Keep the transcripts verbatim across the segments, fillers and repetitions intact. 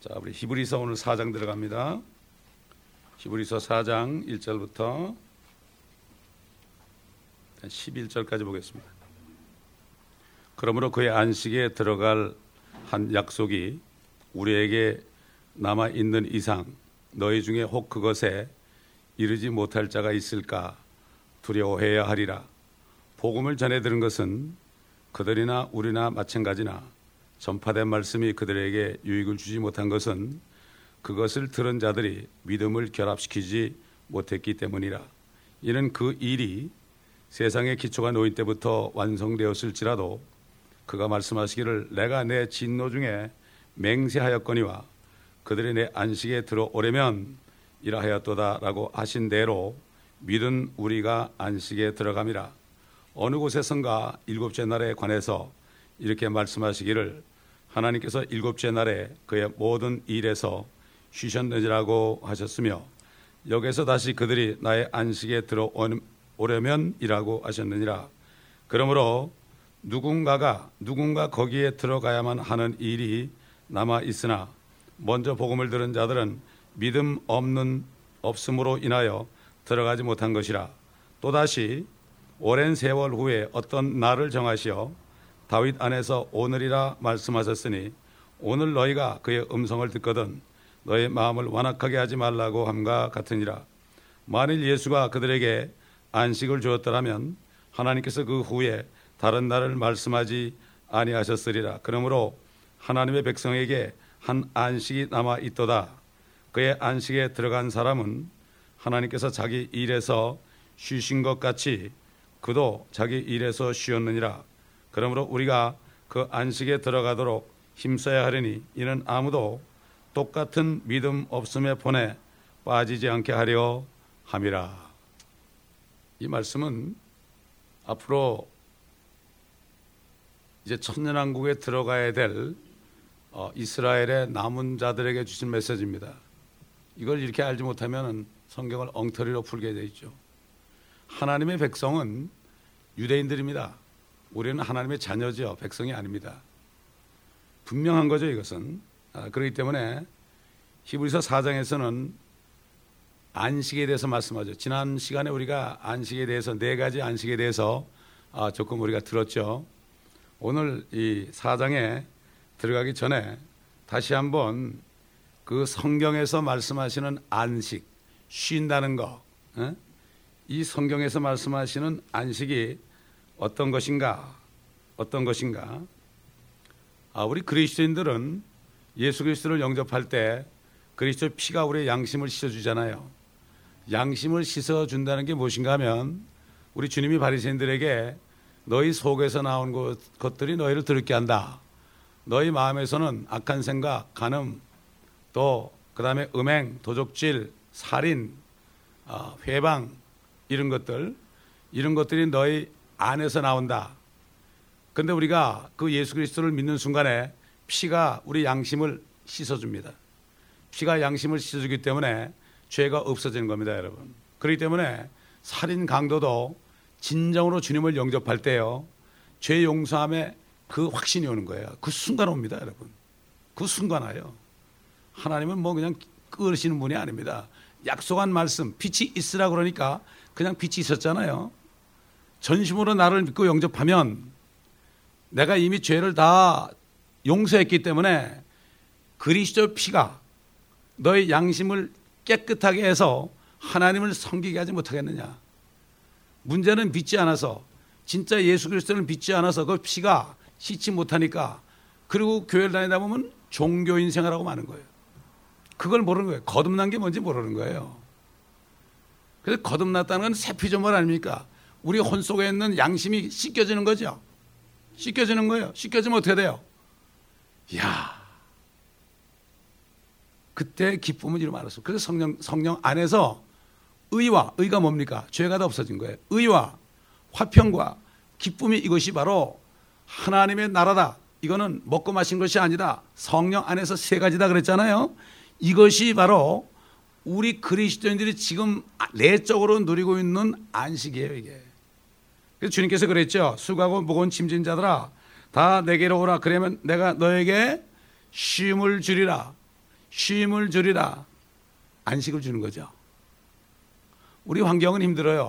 자, 우리 히브리서 오늘 사 장 들어갑니다. 히브리서 사 장 일 절부터 십일 절까지 보겠습니다. 그러므로 그의 안식에 들어갈 한 약속이 우리에게 남아 있는 이상 너희 중에 혹 그것에 이르지 못할 자가 있을까 두려워해야 하리라. 복음을 전해 들은 것은 그들이나 우리나 마찬가지나 전파된 말씀이 그들에게 유익을 주지 못한 것은 그것을 들은 자들이 믿음을 결합시키지 못했기 때문이라. 이는 그 일이 세상의 기초가 놓인 때부터 완성되었을지라도 그가 말씀하시기를 내가 내 진노 중에 맹세하였거니와 그들이 내 안식에 들어오려면 이라하였도다 라고 하신 대로 믿은 우리가 안식에 들어감이라. 어느 곳에선가 일곱째 날에 관해서 이렇게 말씀하시기를 하나님께서 일곱째 날에 그의 모든 일에서 쉬셨느니라고 하셨으며 여기서 다시 그들이 나의 안식에 들어오려면 이라고 하셨느니라. 그러므로 누군가가 누군가 거기에 들어가야만 하는 일이 남아 있으나 먼저 복음을 들은 자들은 믿음 없는 없음으로 인하여 들어가지 못한 것이라. 또다시 오랜 세월 후에 어떤 날을 정하시어 다윗 안에서 오늘이라 말씀하셨으니 오늘 너희가 그의 음성을 듣거든 너의 마음을 완악하게 하지 말라고 함과 같으니라. 만일 예수가 그들에게 안식을 주었더라면 하나님께서 그 후에 다른 날을 말씀하지 아니하셨으리라. 그러므로 하나님의 백성에게 한 안식이 남아 있도다. 그의 안식에 들어간 사람은 하나님께서 자기 일에서 쉬신 것 같이 그도 자기 일에서 쉬었느니라. 그러므로 우리가 그 안식에 들어가도록 힘써야 하리니 이는 아무도 똑같은 믿음 없음의 본에 빠지지 않게 하려 함이라. 이 말씀은 앞으로 이제 천년왕국에 들어가야 될 이스라엘의 남은 자들에게 주신 메시지입니다. 이걸 이렇게 알지 못하면 성경을 엉터리로 풀게 돼 있죠. 하나님의 백성은 유대인들입니다. 우리는 하나님의 자녀죠. 백성이 아닙니다. 분명한 거죠, 이것은. 아, 그렇기 때문에 히브리서 사 장에서는 안식에 대해서 말씀하죠. 지난 시간에 우리가 안식에 대해서 네 가지 안식에 대해서 아, 조금 우리가 들었죠. 오늘 이 사 장에 들어가기 전에 다시 한번 그 성경에서 말씀하시는 안식, 쉰다는 거, 에? 이 성경에서 말씀하시는 안식이 어떤 것인가? 어떤 것인가? 아, 우리 그리스도인들은 예수 그리스도를 영접할 때 그리스도의 피가 우리의 양심을 씻어주잖아요. 양심을 씻어준다는 게 무엇인가 하면 우리 주님이 바리새인들에게 너희 속에서 나온 것, 것들이 너희를 더럽게 한다. 너희 마음에서는 악한 생각, 간음, 또 그 다음에 음행, 도적질, 살인, 어, 회방 이런 것들 이런 것들이 너희 안에서 나온다. 그런데 우리가 그 예수 그리스도를 믿는 순간에 피가 우리 양심을 씻어줍니다. 피가 양심을 씻어주기 때문에 죄가 없어지는 겁니다, 여러분. 그렇기 때문에 살인 강도도 진정으로 주님을 영접할 때요, 죄 용서함에 그 확신이 오는 거예요. 그 순간 옵니다, 여러분. 그 순간 와요. 하나님은 뭐 그냥 끄시는 분이 아닙니다. 약속한 말씀, 빛이 있으라 그러니까 그냥 빛이 있었잖아요. 전심으로 나를 믿고 영접하면 내가 이미 죄를 다 용서했기 때문에 그리스도의 피가 너의 양심을 깨끗하게 해서 하나님을 섬기게 하지 못하겠느냐. 문제는 믿지 않아서, 진짜 예수 그리스도를 믿지 않아서 그 피가 씻지 못하니까, 그리고 교회를 다니다 보면 종교인 생활하고 마는 거예요. 그걸 모르는 거예요. 거듭난 게 뭔지 모르는 거예요. 그래서 거듭났다는 건 새 피조물 아닙니까? 우리 혼 속에 있는 양심이 씻겨지는 거죠. 씻겨지는 거예요. 씻겨지면 어떻게 돼요? 이야, 그때 기쁨은 이루 말았어. 그래서 성령, 성령 안에서 의와, 의가 뭡니까? 죄가 다 없어진 거예요. 의와 화평과 기쁨이, 이것이 바로 하나님의 나라다. 이거는 먹고 마신 것이 아니다. 성령 안에서 세 가지다 그랬잖아요. 이것이 바로 우리 그리스도인들이 지금 내적으로 누리고 있는 안식이에요, 이게. 그래서 주님께서 그랬죠. 수고하고 무거운 짐진 자들아 다 내게로 오라. 그러면 내가 너에게 쉼을 주리라. 쉼을 주리라. 안식을 주는 거죠. 우리 환경은 힘들어요.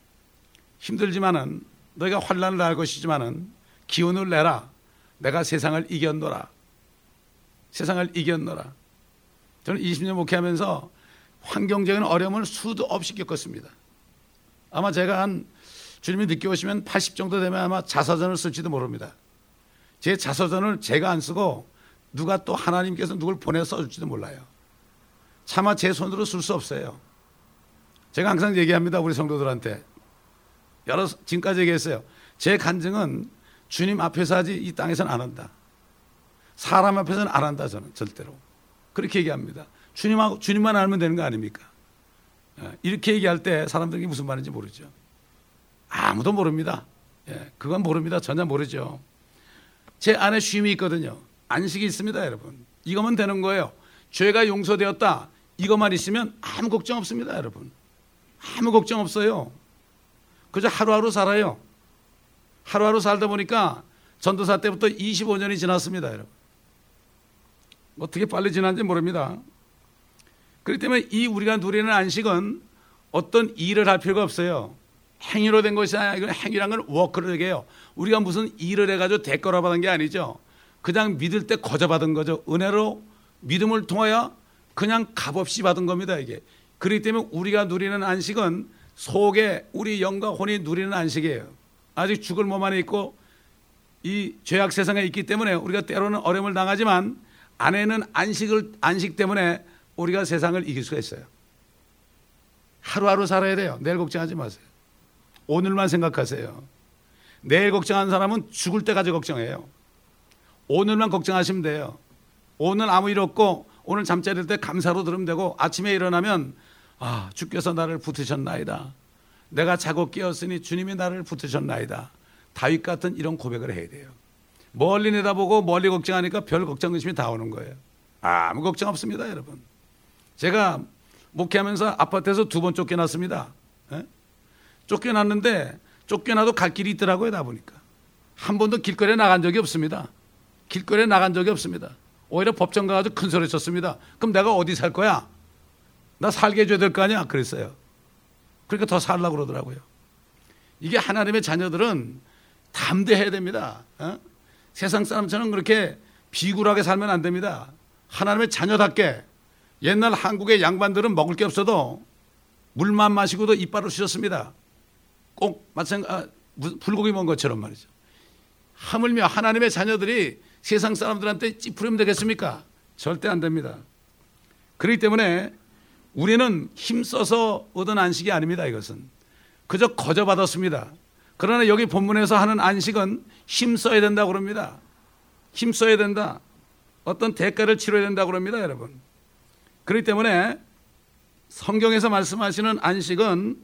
힘들지만은 너희가 환난을 날 것이지만은 기운을 내라. 내가 세상을 이겼노라. 세상을 이겼노라. 저는 이십 년 목회하면서 환경적인 어려움을 수도 없이 겪었습니다. 아마 제가 한 주님이 늦게 오시면 팔십 정도 되면 아마 자서전을 쓸지도 모릅니다. 제 자서전을 제가 안 쓰고 누가 또 하나님께서 누굴 보내 써줄지도 몰라요. 차마 제 손으로 쓸 수 없어요. 제가 항상 얘기합니다. 우리 성도들한테. 여러 지금까지 얘기했어요. 제 간증은 주님 앞에서 하지 이 땅에서는 안 한다. 사람 앞에서는 안 한다. 저는 절대로. 그렇게 얘기합니다. 주님하고, 주님만 알면 되는 거 아닙니까? 이렇게 얘기할 때 사람들이 무슨 말인지 모르죠. 아무도 모릅니다. 예, 그건 모릅니다. 전혀 모르죠. 제 안에 쉼이 있거든요. 안식이 있습니다, 여러분. 이거면 되는 거예요. 죄가 용서되었다. 이것만 있으면 아무 걱정 없습니다, 여러분. 아무 걱정 없어요. 그저 하루하루 살아요. 하루하루 살다 보니까 전도사 때부터 이십오 년이 지났습니다, 여러분. 어떻게 빨리 지났는지 모릅니다. 그렇기 때문에 이 우리가 누리는 안식은 어떤 일을 할 필요가 없어요. 행위로 된 것이 아니라 이건 행위란 건 워크를 얘기해요. 우리가 무슨 일을 해가지고 대가로 받은 게 아니죠. 그냥 믿을 때 거저 받은 거죠. 은혜로 믿음을 통하여 그냥 값없이 받은 겁니다, 이게. 그렇기 때문에 우리가 누리는 안식은 속에 우리 영과 혼이 누리는 안식이에요. 아직 죽을 몸 안에 있고 이 죄악 세상에 있기 때문에 우리가 때로는 어려움을 당하지만 안에는 안식을, 안식 때문에 우리가 세상을 이길 수가 있어요. 하루하루 살아야 돼요. 내일 걱정하지 마세요. 오늘만 생각하세요. 내일 걱정하는 사람은 죽을 때까지 걱정해요. 오늘만 걱정하시면 돼요. 오늘 아무 일 없고 오늘 잠자리일 때 감사로 들으면 되고 아침에 일어나면 아, 주께서 나를 붙으셨나이다. 내가 자고 깨었으니 주님이 나를 붙으셨나이다. 다윗 같은 이런 고백을 해야 돼요. 멀리 내다보고 멀리 걱정하니까 별 걱정 의심이 다 오는 거예요. 아무 걱정 없습니다, 여러분. 제가 목회하면서 아파트에서 두 번 쫓겨났습니다. 에? 쫓겨났는데 쫓겨나도 갈 길이 있더라고요. 다 보니까 한 번도 길거리에 나간 적이 없습니다. 길거리에 나간 적이 없습니다. 오히려 법정 가서 큰 소리 쳤습니다. 그럼 내가 어디 살 거야? 나 살게 해줘야 될 거 아니야? 그랬어요. 그러니까 더 살려고 그러더라고요. 이게 하나님의 자녀들은 담대해야 됩니다. 어? 세상 사람처럼 그렇게 비굴하게 살면 안 됩니다. 하나님의 자녀답게. 옛날 한국의 양반들은 먹을 게 없어도 물만 마시고도 이빨을 쑤셨습니다. 꼭 마찬가지, 아, 불고기 먹은 것처럼 말이죠. 하물며 하나님의 자녀들이 세상 사람들한테 찌푸리면 되겠습니까? 절대 안 됩니다. 그렇기 때문에 우리는 힘써서 얻은 안식이 아닙니다. 이것은 그저 거저 받았습니다. 그러나 여기 본문에서 하는 안식은 힘써야 된다고 그럽니다. 힘써야 된다. 어떤 대가를 치러야 된다고 그럽니다, 여러분. 그렇기 때문에 성경에서 말씀하시는 안식은,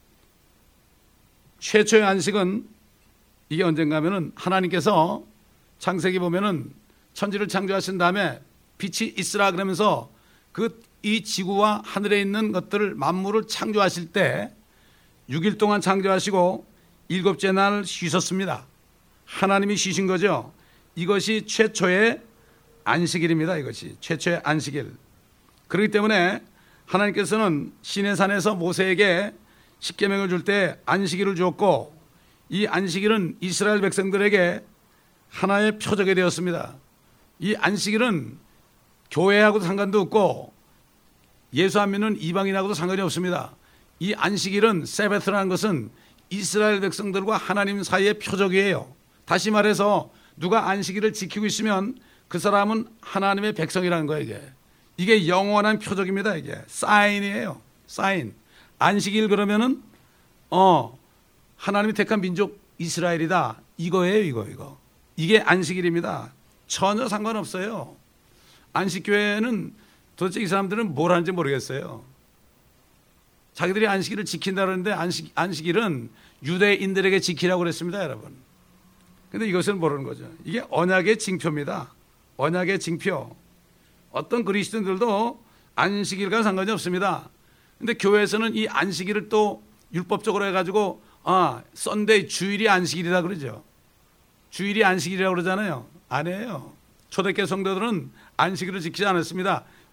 최초의 안식은 이게 언젠가 하면은 하나님께서 창세기 보면은 천지를 창조하신 다음에 빛이 있으라 그러면서 그 이 지구와 하늘에 있는 것들을 만물을 창조하실 때 육 일 동안 창조하시고 일곱째 날 쉬셨습니다. 하나님이 쉬신 거죠. 이것이 최초의 안식일입니다. 이것이 최초의 안식일. 그렇기 때문에 하나님께서는 시내산에서 모세에게 십계명을 줄 때 안식일을 주었고, 이 안식일은 이스라엘 백성들에게 하나의 표적이 되었습니다. 이 안식일은 교회하고도 상관도 없고 예수 안 믿는 이방인하고도 상관이 없습니다. 이 안식일은, 세베트라는 것은 이스라엘 백성들과 하나님 사이의 표적이에요. 다시 말해서 누가 안식일을 지키고 있으면 그 사람은 하나님의 백성이라는 거예요. 이게 이게 영원한 표적입니다. 이게 사인이에요. 사인. 안식일 그러면은 어 하나님이 택한 민족 이스라엘이다. 이거예요. 이거 이거. 이게 안식일입니다. 전혀 상관없어요. 안식교회는 도대체 이 사람들은 뭘 하는지 모르겠어요. 자기들이 안식일을 지킨다 그러는데 안식, 안식일은 유대인들에게 지키라고 그랬습니다, 여러분. 그런데 이것을 모르는 거죠. 이게 언약의 징표입니다. 언약의 징표. 어떤 그리스도인들도 안식일과 상관이 없습니다. 그런데 교회에서는 이 안식일을 또 율법적으로 해가지고 아, 썬데이, 주일이 안식일이다 그러죠. 주일이 안식일이라고 그러잖아요. 아니에요. 초대교회 성도들은 안식일을 지키지 않았습니다.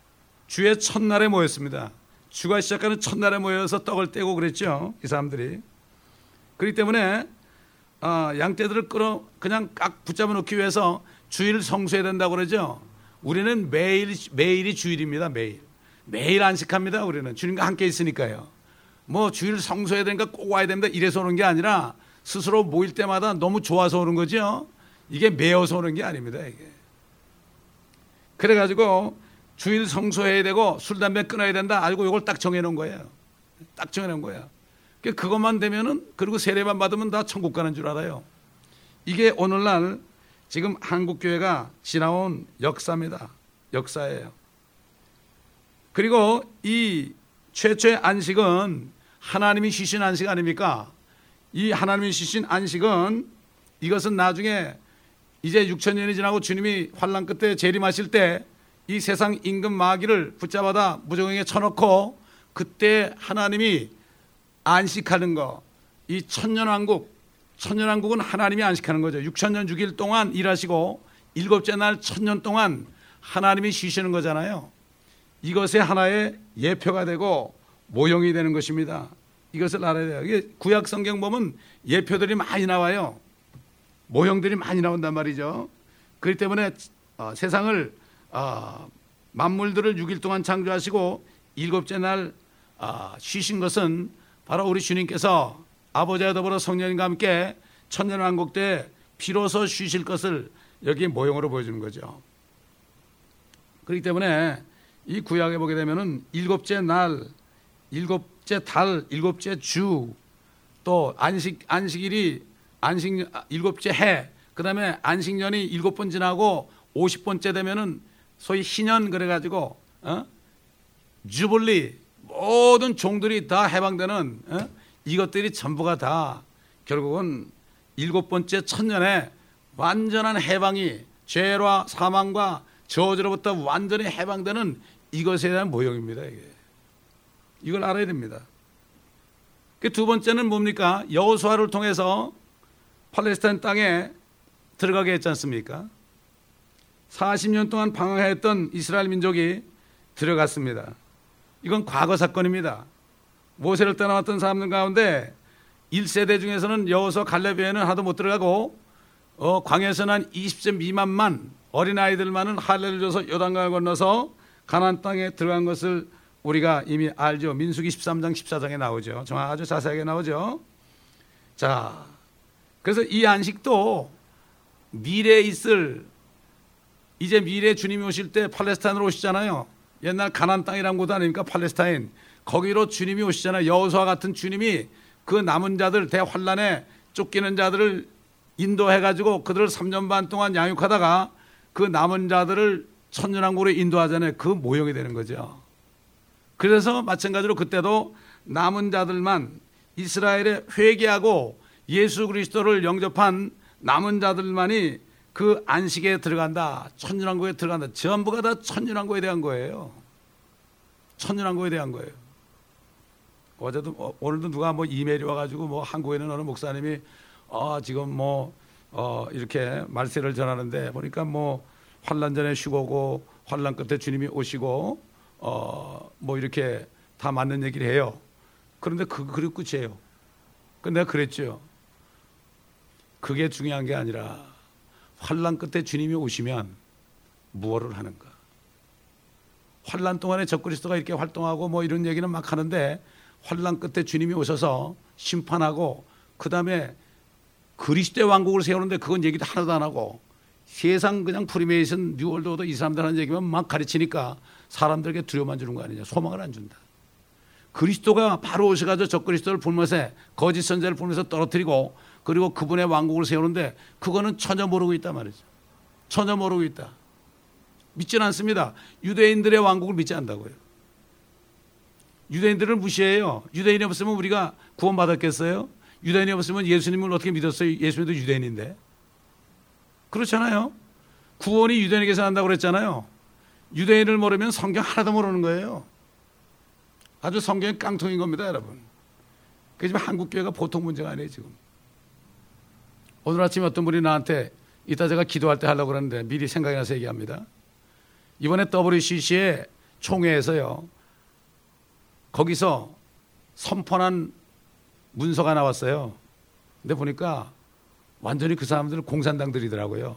주의 첫날에 모였습니다. 주가 시작하는 첫날에 모여서 떡을 떼고 그랬죠, 이 사람들이. 그렇기 때문에 어, 양떼들을 끌어 그냥 깍 붙잡아 놓기 위해서 주일을 성수해야 된다고 그러죠. 우리는 매일 매일이 주일입니다. 매일 매일 안식합니다. 우리는 주님과 함께 있으니까요. 뭐 주일을 성수해야 되니까 꼭 와야 됩니다, 이래서 오는 게 아니라 스스로 모일 때마다 너무 좋아서 오는 거죠. 이게 매여서 오는 게 아닙니다. 이게. 그래가지고 주일 성수해야 되고 술 담배 끊어야 된다 알고 이걸 딱 정해놓은 거예요. 딱 정해놓은 거예요. 그것만 되면은, 그리고 세례만 받으면 다 천국 가는 줄 알아요. 이게 오늘날 지금 한국교회가 지나온 역사입니다. 역사예요. 그리고 이 최초의 안식은 하나님이 쉬신 안식 아닙니까? 이 하나님이 쉬신 안식은, 이것은 나중에 이제 육천 년이 지나고 주님이 환난 끝에 재림하실 때 이 세상 임금 마귀를 붙잡아다 무저갱에 쳐놓고 그때 하나님이 안식하는 거, 이 천년왕국, 천년왕국은 하나님이 안식하는 거죠. 육천 년 육 일 동안 일하시고 일곱째 날 천년 동안 하나님이 쉬시는 거잖아요. 이것의 하나의 예표가 되고 모형이 되는 것입니다. 이것을 알아야 돼요. 이게 구약 성경 보면 예표들이 많이 나와요. 모형들이 많이 나온단 말이죠. 그렇기 때문에 어, 세상을 어, 만물들을 육 일 동안 창조하시고 일곱째 날 어, 쉬신 것은 바로 우리 주님께서 아버지와 더불어 성령님과 함께 천년왕국 때 비로소 쉬실 것을 여기 모형으로 보여주는 거죠. 그렇기 때문에 이 구약에 보게 되면은 일곱째 날, 일곱째 달, 일곱째 주, 또 안식 안식일이 안식 일곱째 해, 그다음에 안식년이 일곱 번 지나고 오십 번째 되면은 소위 희년 그래가지고 어? 주블리, 모든 종들이 다 해방되는 어? 이것들이 전부가 다 결국은 일곱 번째 천년에 완전한 해방이, 죄와 사망과 저주로부터 완전히 해방되는 이것에 대한 모형입니다. 이게. 이걸 알아야 됩니다. 그 두 번째는 뭡니까? 여호수아를 통해서 팔레스타인 땅에 들어가게 했지 않습니까? 사십 년 동안 방황했던 이스라엘 민족이 들어갔습니다. 이건 과거 사건입니다. 모세를 떠나왔던 사람들 가운데 일 세대 중에서는 여호수아 갈렙 외에는 하나도 못 들어가고 어, 광야에서는 한 이십 세 미만만, 어린아이들만은 할례를 줘서 요단강을 건너서 가나안 땅에 들어간 것을 우리가 이미 알죠. 민수기 십삼 장 십사 장에 나오죠. 정말 아주 자세하게 나오죠. 자, 그래서 이 안식도 미래에 있을, 이제 미래 주님이 오실 때 팔레스타인으로 오시잖아요. 옛날 가나안 땅이란 곳 아닙니까? 팔레스타인. 거기로 주님이 오시잖아요. 여호수아 같은 주님이 그 남은 자들, 대환란에 쫓기는 자들을 인도해가지고 그들을 삼 년 반 동안 양육하다가 그 남은 자들을 천년왕국으로 인도하잖아요. 그 모형이 되는 거죠. 그래서 마찬가지로 그때도 남은 자들만, 이스라엘에 회개하고 예수 그리스도를 영접한 남은 자들만이 그 안식에 들어간다, 천년왕국에 들어간다. 전부가 다 천년왕국에 대한 거예요. 천년왕국에 대한 거예요. 어제도 오늘도 누가 뭐 이메일이 와가지고 뭐 한국에 있는 어느 목사님이 어 지금 뭐 어 이렇게 말세를 전하는데 보니까 뭐 환란 전에 쉬고고 환란 끝에 주님이 오시고 어 뭐 이렇게 다 맞는 얘기를 해요. 그런데 그 그게 끝이에요. 근데 내가 그랬죠. 그게 중요한 게 아니라 환란 끝에 주님이 오시면 무엇을 하는가. 환란 동안에 적그리스도가 이렇게 활동하고 뭐 이런 얘기는 막 하는데 환란 끝에 주님이 오셔서 심판하고 그 다음에 그리스도의 왕국을 세우는데 그건 얘기도 하나도 안 하고 세상 그냥 프리메이슨 뉴월드 오더 이 사람들 하는 얘기만 막 가르치니까 사람들에게 두려움만 주는 거 아니냐. 소망을 안 준다. 그리스도가 바로 오셔가지고 적그리스도를 불면서 거짓 선자를 불면서 떨어뜨리고 그리고 그분의 왕국을 세우는데 그거는 전혀 모르고 있단 말이죠. 전혀 모르고 있다. 믿지는 않습니다. 유대인들의 왕국을 믿지 않는다고요. 유대인들을 무시해요. 유대인이 없으면 우리가 구원받았겠어요? 유대인이 없으면 예수님을 어떻게 믿었어요? 예수님도 유대인인데. 그렇잖아요. 구원이 유대인에게서 난다고 그랬잖아요. 유대인을 모르면 성경 하나도 모르는 거예요. 아주 성경이 깡통인 겁니다, 여러분. 그게 지금 한국교회가 보통 문제가 아니에요, 지금. 오늘 아침에 어떤 분이 나한테 이따 제가 기도할 때 하려고 그러는데 미리 생각이 나서 얘기합니다. 이번에 더블유씨씨에 총회에서요. 거기서 선포한 문서가 나왔어요. 근데 보니까 완전히 그 사람들은 공산당들이더라고요.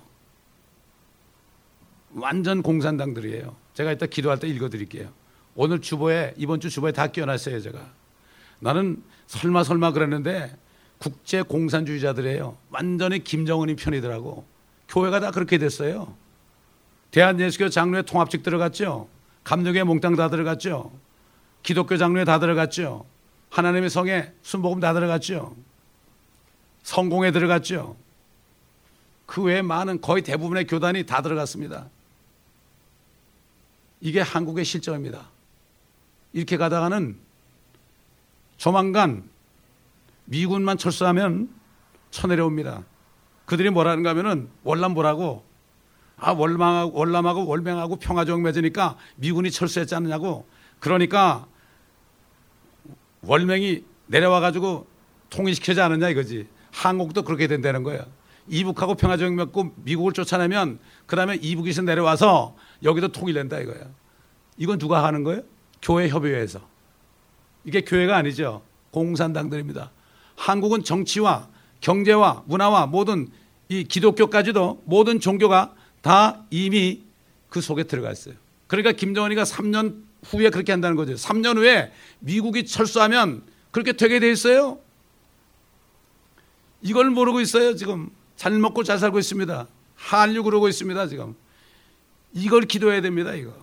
완전 공산당들이에요. 제가 이따 기도할 때 읽어드릴게요. 오늘 주보에, 이번 주 주보에 다 끼워놨어요, 제가. 나는 설마 설마 그랬는데 국제 공산주의자들이에요. 완전히 김정은이 편이더라고. 교회가 다 그렇게 됐어요. 대한예수교 장로회 통합직 들어갔죠. 감독회 몽땅 다 들어갔죠. 기독교 장로회 다 들어갔죠. 하나님의 성에 순복음 다 들어갔죠. 성공회 들어갔죠. 그 외에 많은 거의 대부분의 교단이 다 들어갔습니다. 이게 한국의 실정입니다. 이렇게 가다가는 조만간 미군만 철수하면 쳐내려옵니다. 그들이 뭐라는가 하면은 월남보라고, 아 월남하고, 월남하고 월맹하고 평화조약 맺으니까 미군이 철수했지 않느냐고. 그러니까 월맹이 내려와가지고 통일시키지 않았냐 이거지. 한국도 그렇게 된다는 거예요. 이북하고 평화조약 맺고 미국을 쫓아내면 그 다음에 이북에서 내려와서 여기도 통일된다 이거예요. 이건 누가 하는 거예요? 교회협의회에서. 이게 교회가 아니죠. 공산당들입니다. 한국은 정치와 경제와 문화와 모든 이 기독교까지도 모든 종교가 다 이미 그 속에 들어가 있어요. 그러니까 김정은이가 삼 년 후에 그렇게 한다는 거죠. 삼 년 후에 미국이 철수하면 그렇게 되게 돼 있어요. 이걸 모르고 있어요. 지금 잘 먹고 잘 살고 있습니다. 한류 그러고 있습니다. 지금 이걸 기도해야 됩니다. 이거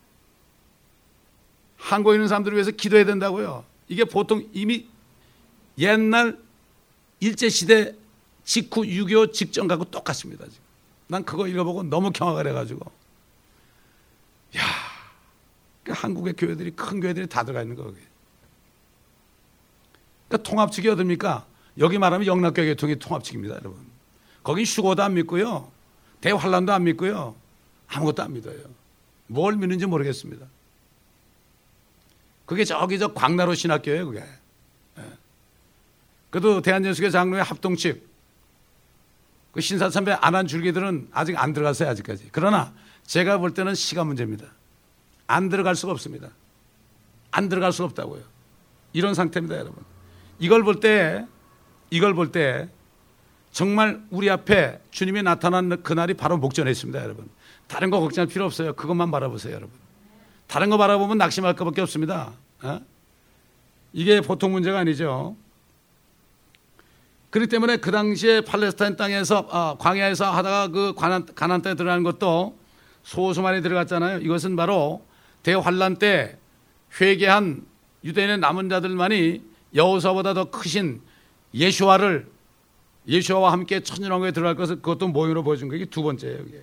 한국에 있는 사람들을 위해서 기도해야 된다고요. 이게 보통 이미 옛날 일제시대 직후 육이오 직전 갖고 똑같습니다. 지금. 난 그거 읽어보고 너무 경악을 해가지고 야, 한국의 교회들이 큰 교회들이 다 들어가 있는 거예요. 그러니까 통합측이 어딥니까? 여기 말하면 영락교회 교통이 통합측입니다, 여러분. 거긴 휴거도 안 믿고요, 대환란도 안 믿고요, 아무것도 안 믿어요. 뭘 믿는지 모르겠습니다. 그게 저기 저 광나루 신학교예요, 그게. 예. 그래도 대한예수교 장로회 합동측, 그 신사참배 안 한 줄기들은 아직 안 들어갔어요, 아직까지. 그러나 제가 볼 때는 시간 문제입니다. 안 들어갈 수가 없습니다. 안 들어갈 수가 없다고요. 이런 상태입니다, 여러분. 이걸 볼 때, 이걸 볼 때 정말 우리 앞에 주님이 나타난 그날이 바로 목전에 있습니다, 여러분. 다른 거 걱정할 필요 없어요. 그것만 바라보세요, 여러분. 다른 거 바라보면 낙심할 것밖에 없습니다. 어? 이게 보통 문제가 아니죠. 그렇기 때문에 그 당시에 팔레스타인 땅에서 아, 광야에서 하다가 그 가난, 가나안 땅에 들어가는 것도 소수만이 들어갔잖아요. 이것은 바로 대환란 때 회개한 유대인의 남은 자들만이 여호수아보다 더 크신 예수아를 예수아와 함께 천년왕국에 들어갈 것을 그것도 모형으로 보여준 거. 이게 두 번째예요. 이게.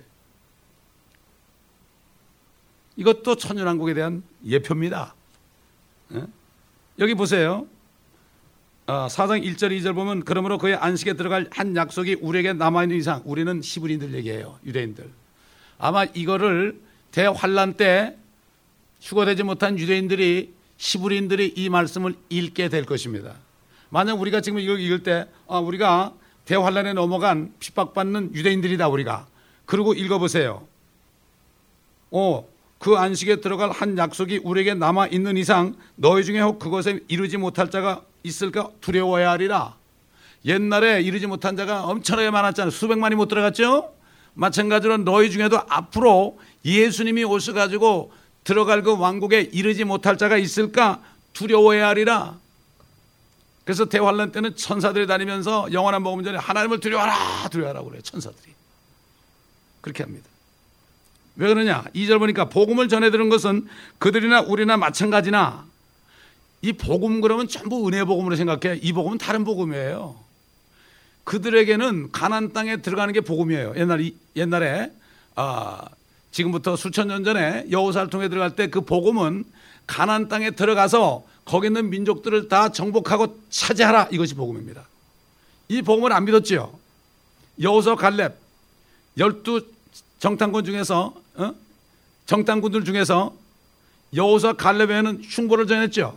이것도 천년왕국에 대한 예표입니다. 예? 여기 보세요. 아, 사 장 일 절 이 절 보면 그러므로 그의 안식에 들어갈 한 약속이 우리에게 남아있는 이상, 우리는 히브리인들 얘기해요. 유대인들. 아마 이거를 대환란 때 휴거되지 못한 유대인들이 히브리인들이 이 말씀을 읽게 될 것입니다. 만약 우리가 지금 이걸 읽을 때 아, 우리가 대환란에 넘어간 핍박받는 유대인들이다 우리가. 그리고 읽어보세요. 오, 그 안식에 들어갈 한 약속이 우리에게 남아있는 이상 너희 중에 혹 그것에 이르지 못할 자가 있을까 두려워야 하리라. 옛날에 이르지 못한 자가 엄청나게 많았잖아요. 수백만이 못 들어갔죠. 마찬가지로 너희 중에도 앞으로 예수님이 오셔가지고 들어갈 그 왕국에 이르지 못할 자가 있을까 두려워야 하리라. 그래서 대환란 때는 천사들이 다니면서 영원한 복음 전에 하나님을 두려워하라 두려워하라고 그래요. 천사들이 그렇게 합니다. 왜 그러냐? 이 절 보니까 복음을 전해 들은 것은 그들이나 우리나 마찬가지나. 이 복음 그러면 전부 은혜 복음으로 생각해. 이 복음은 다른 복음이에요. 그들에게는 가나안 땅에 들어가는 게 복음이에요. 옛날, 옛날에 아, 지금부터 수천 년 전에 여호수아를 통해 들어갈 때 그 복음은 가나안 땅에 들어가서 거기 있는 민족들을 다 정복하고 차지하라. 이것이 복음입니다. 이 복음을 안 믿었죠. 여호수아 갈렙 열두 정탐꾼 중에서 어? 정탐꾼들 중에서 여호수아 갈렙에는 흉보를 전했죠.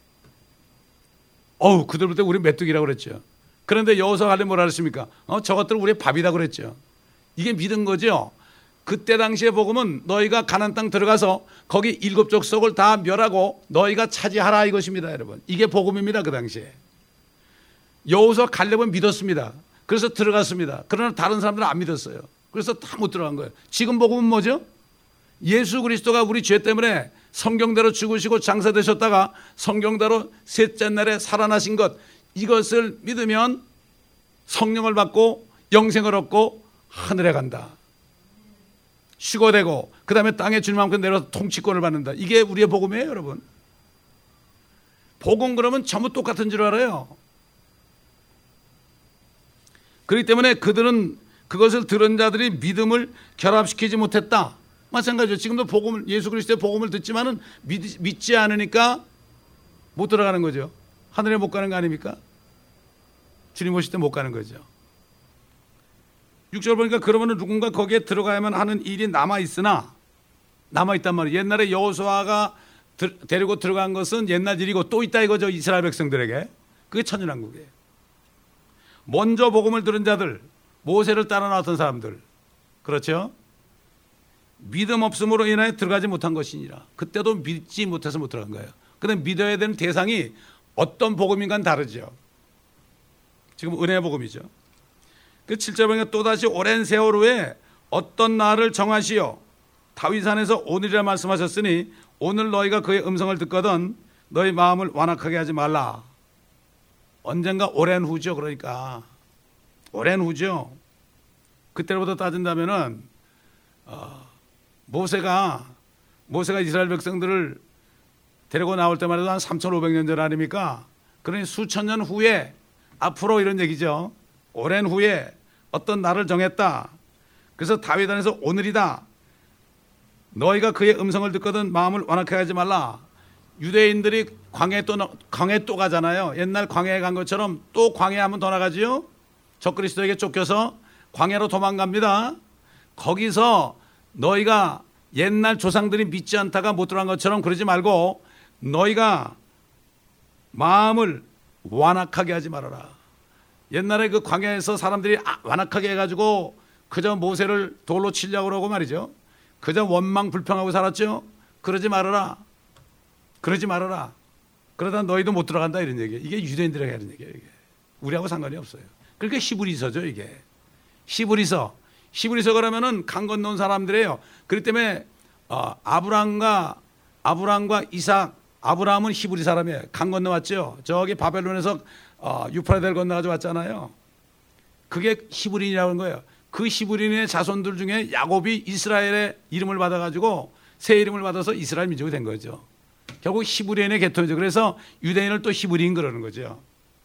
어우, 그들 볼 때 우리 메뚜기라고 그랬죠. 그런데 여호수아 갈렙 뭐라 그랬습니까? 어, 저것들 우리의 밥이다 그랬죠. 이게 믿은 거죠. 그때 당시의 복음은 너희가 가나안 땅 들어가서 거기 일곱 족속을 다 멸하고 너희가 차지하라 이것입니다. 여러분, 이게 복음입니다. 그 당시에 여호수아 갈렙은 믿었습니다. 그래서 들어갔습니다. 그러나 다른 사람들은 안 믿었어요. 그래서 다 못 들어간 거예요. 지금 복음은 뭐죠? 예수 그리스도가 우리 죄 때문에 성경대로 죽으시고 장사되셨다가 성경대로 셋째 날에 살아나신 것, 이것을 믿으면 성령을 받고 영생을 얻고 하늘에 간다. 휴거되고 그 다음에 땅에 주님만큼 내려서 통치권을 받는다. 이게 우리의 복음이에요. 여러분, 복음 그러면 전부 똑같은 줄 알아요. 그렇기 때문에 그들은 그것을 들은 자들이 믿음을 결합시키지 못했다. 마찬가지죠. 지금도 복음을, 예수 그리스도의 복음을 듣지만은 믿, 믿지 않으니까 못 들어가는 거죠. 하늘에 못 가는 거 아닙니까? 주님 오실 때 못 가는 거죠. 육 절 보니까 그러면 누군가 거기에 들어가야만 하는 일이 남아있으나, 남아있단 말이에요. 옛날에 여호수아가 데리고 들어간 것은 옛날 일이고 또 있다 이거죠. 이스라엘 백성들에게. 그게 천연왕국이에요. 먼저 복음을 들은 자들, 모세를 따라 나왔던 사람들, 그렇죠? 믿음 없음으로 인하여 들어가지 못한 것이니라. 그때도 믿지 못해서 못 들어간 거예요. 그런데 믿어야 되는 대상이 어떤 복음인가는 다르죠. 지금 은혜의 복음이죠. 그 칠 절 보니까 또다시 오랜 세월 후에 어떤 날을 정하시어 다윗산에서 오늘이라 말씀하셨으니 오늘 너희가 그의 음성을 듣거든 너희 마음을 완악하게 하지 말라. 언젠가 오랜 후죠. 그러니까 오랜 후죠. 그때로부터 따진다면은 어, 모세가 모세가 이스라엘 백성들을 데리고 나올 때만 해도 한 삼천오백 년 전 아닙니까? 그러니 수천 년 후에 앞으로 이런 얘기죠. 오랜 후에 어떤 날을 정했다. 그래서 다윗 안에서 오늘이다. 너희가 그의 음성을 듣거든 마음을 완악하게 하지 말라. 유대인들이 광야에 또, 광야에 또 가잖아요. 옛날 광야에 간 것처럼 또 광야에 한번 더 나가지요. 적그리스도에게 쫓겨서 광야로 도망갑니다. 거기서 너희가 옛날 조상들이 믿지 않다가 못 들어간 것처럼 그러지 말고 너희가 마음을 완악하게 하지 말아라. 옛날에 그 광야에서 사람들이 완악하게 해가지고 그저 모세를 돌로 치려고 그러고 말이죠. 그저 원망 불평하고 살았죠. 그러지 말아라. 그러지 말아라. 그러다 너희도 못 들어간다 이런 얘기예요. 이게 유대인들에게 하는 얘기예요. 이게. 우리하고 상관이 없어요. 그러니까 히브리서죠. 이게 히브리서. 히브리서 그러면은 강 건너온 사람들이에요. 그렇기 때문에 어, 아브람과 아브람과 이삭, 아브람은 히브리 사람이에요. 강 건너왔죠. 저기 바벨론에서 어, 유프라데를 건너가지고 왔잖아요. 그게 히브리인이라고 하는 거예요. 그 히브리인의 자손들 중에 야곱이 이스라엘의 이름을 받아가지고 새 이름을 받아서 이스라엘 민족이 된 거죠. 결국 히브리인의 계통이죠. 그래서 유대인을 또 히브리인 그러는 거죠.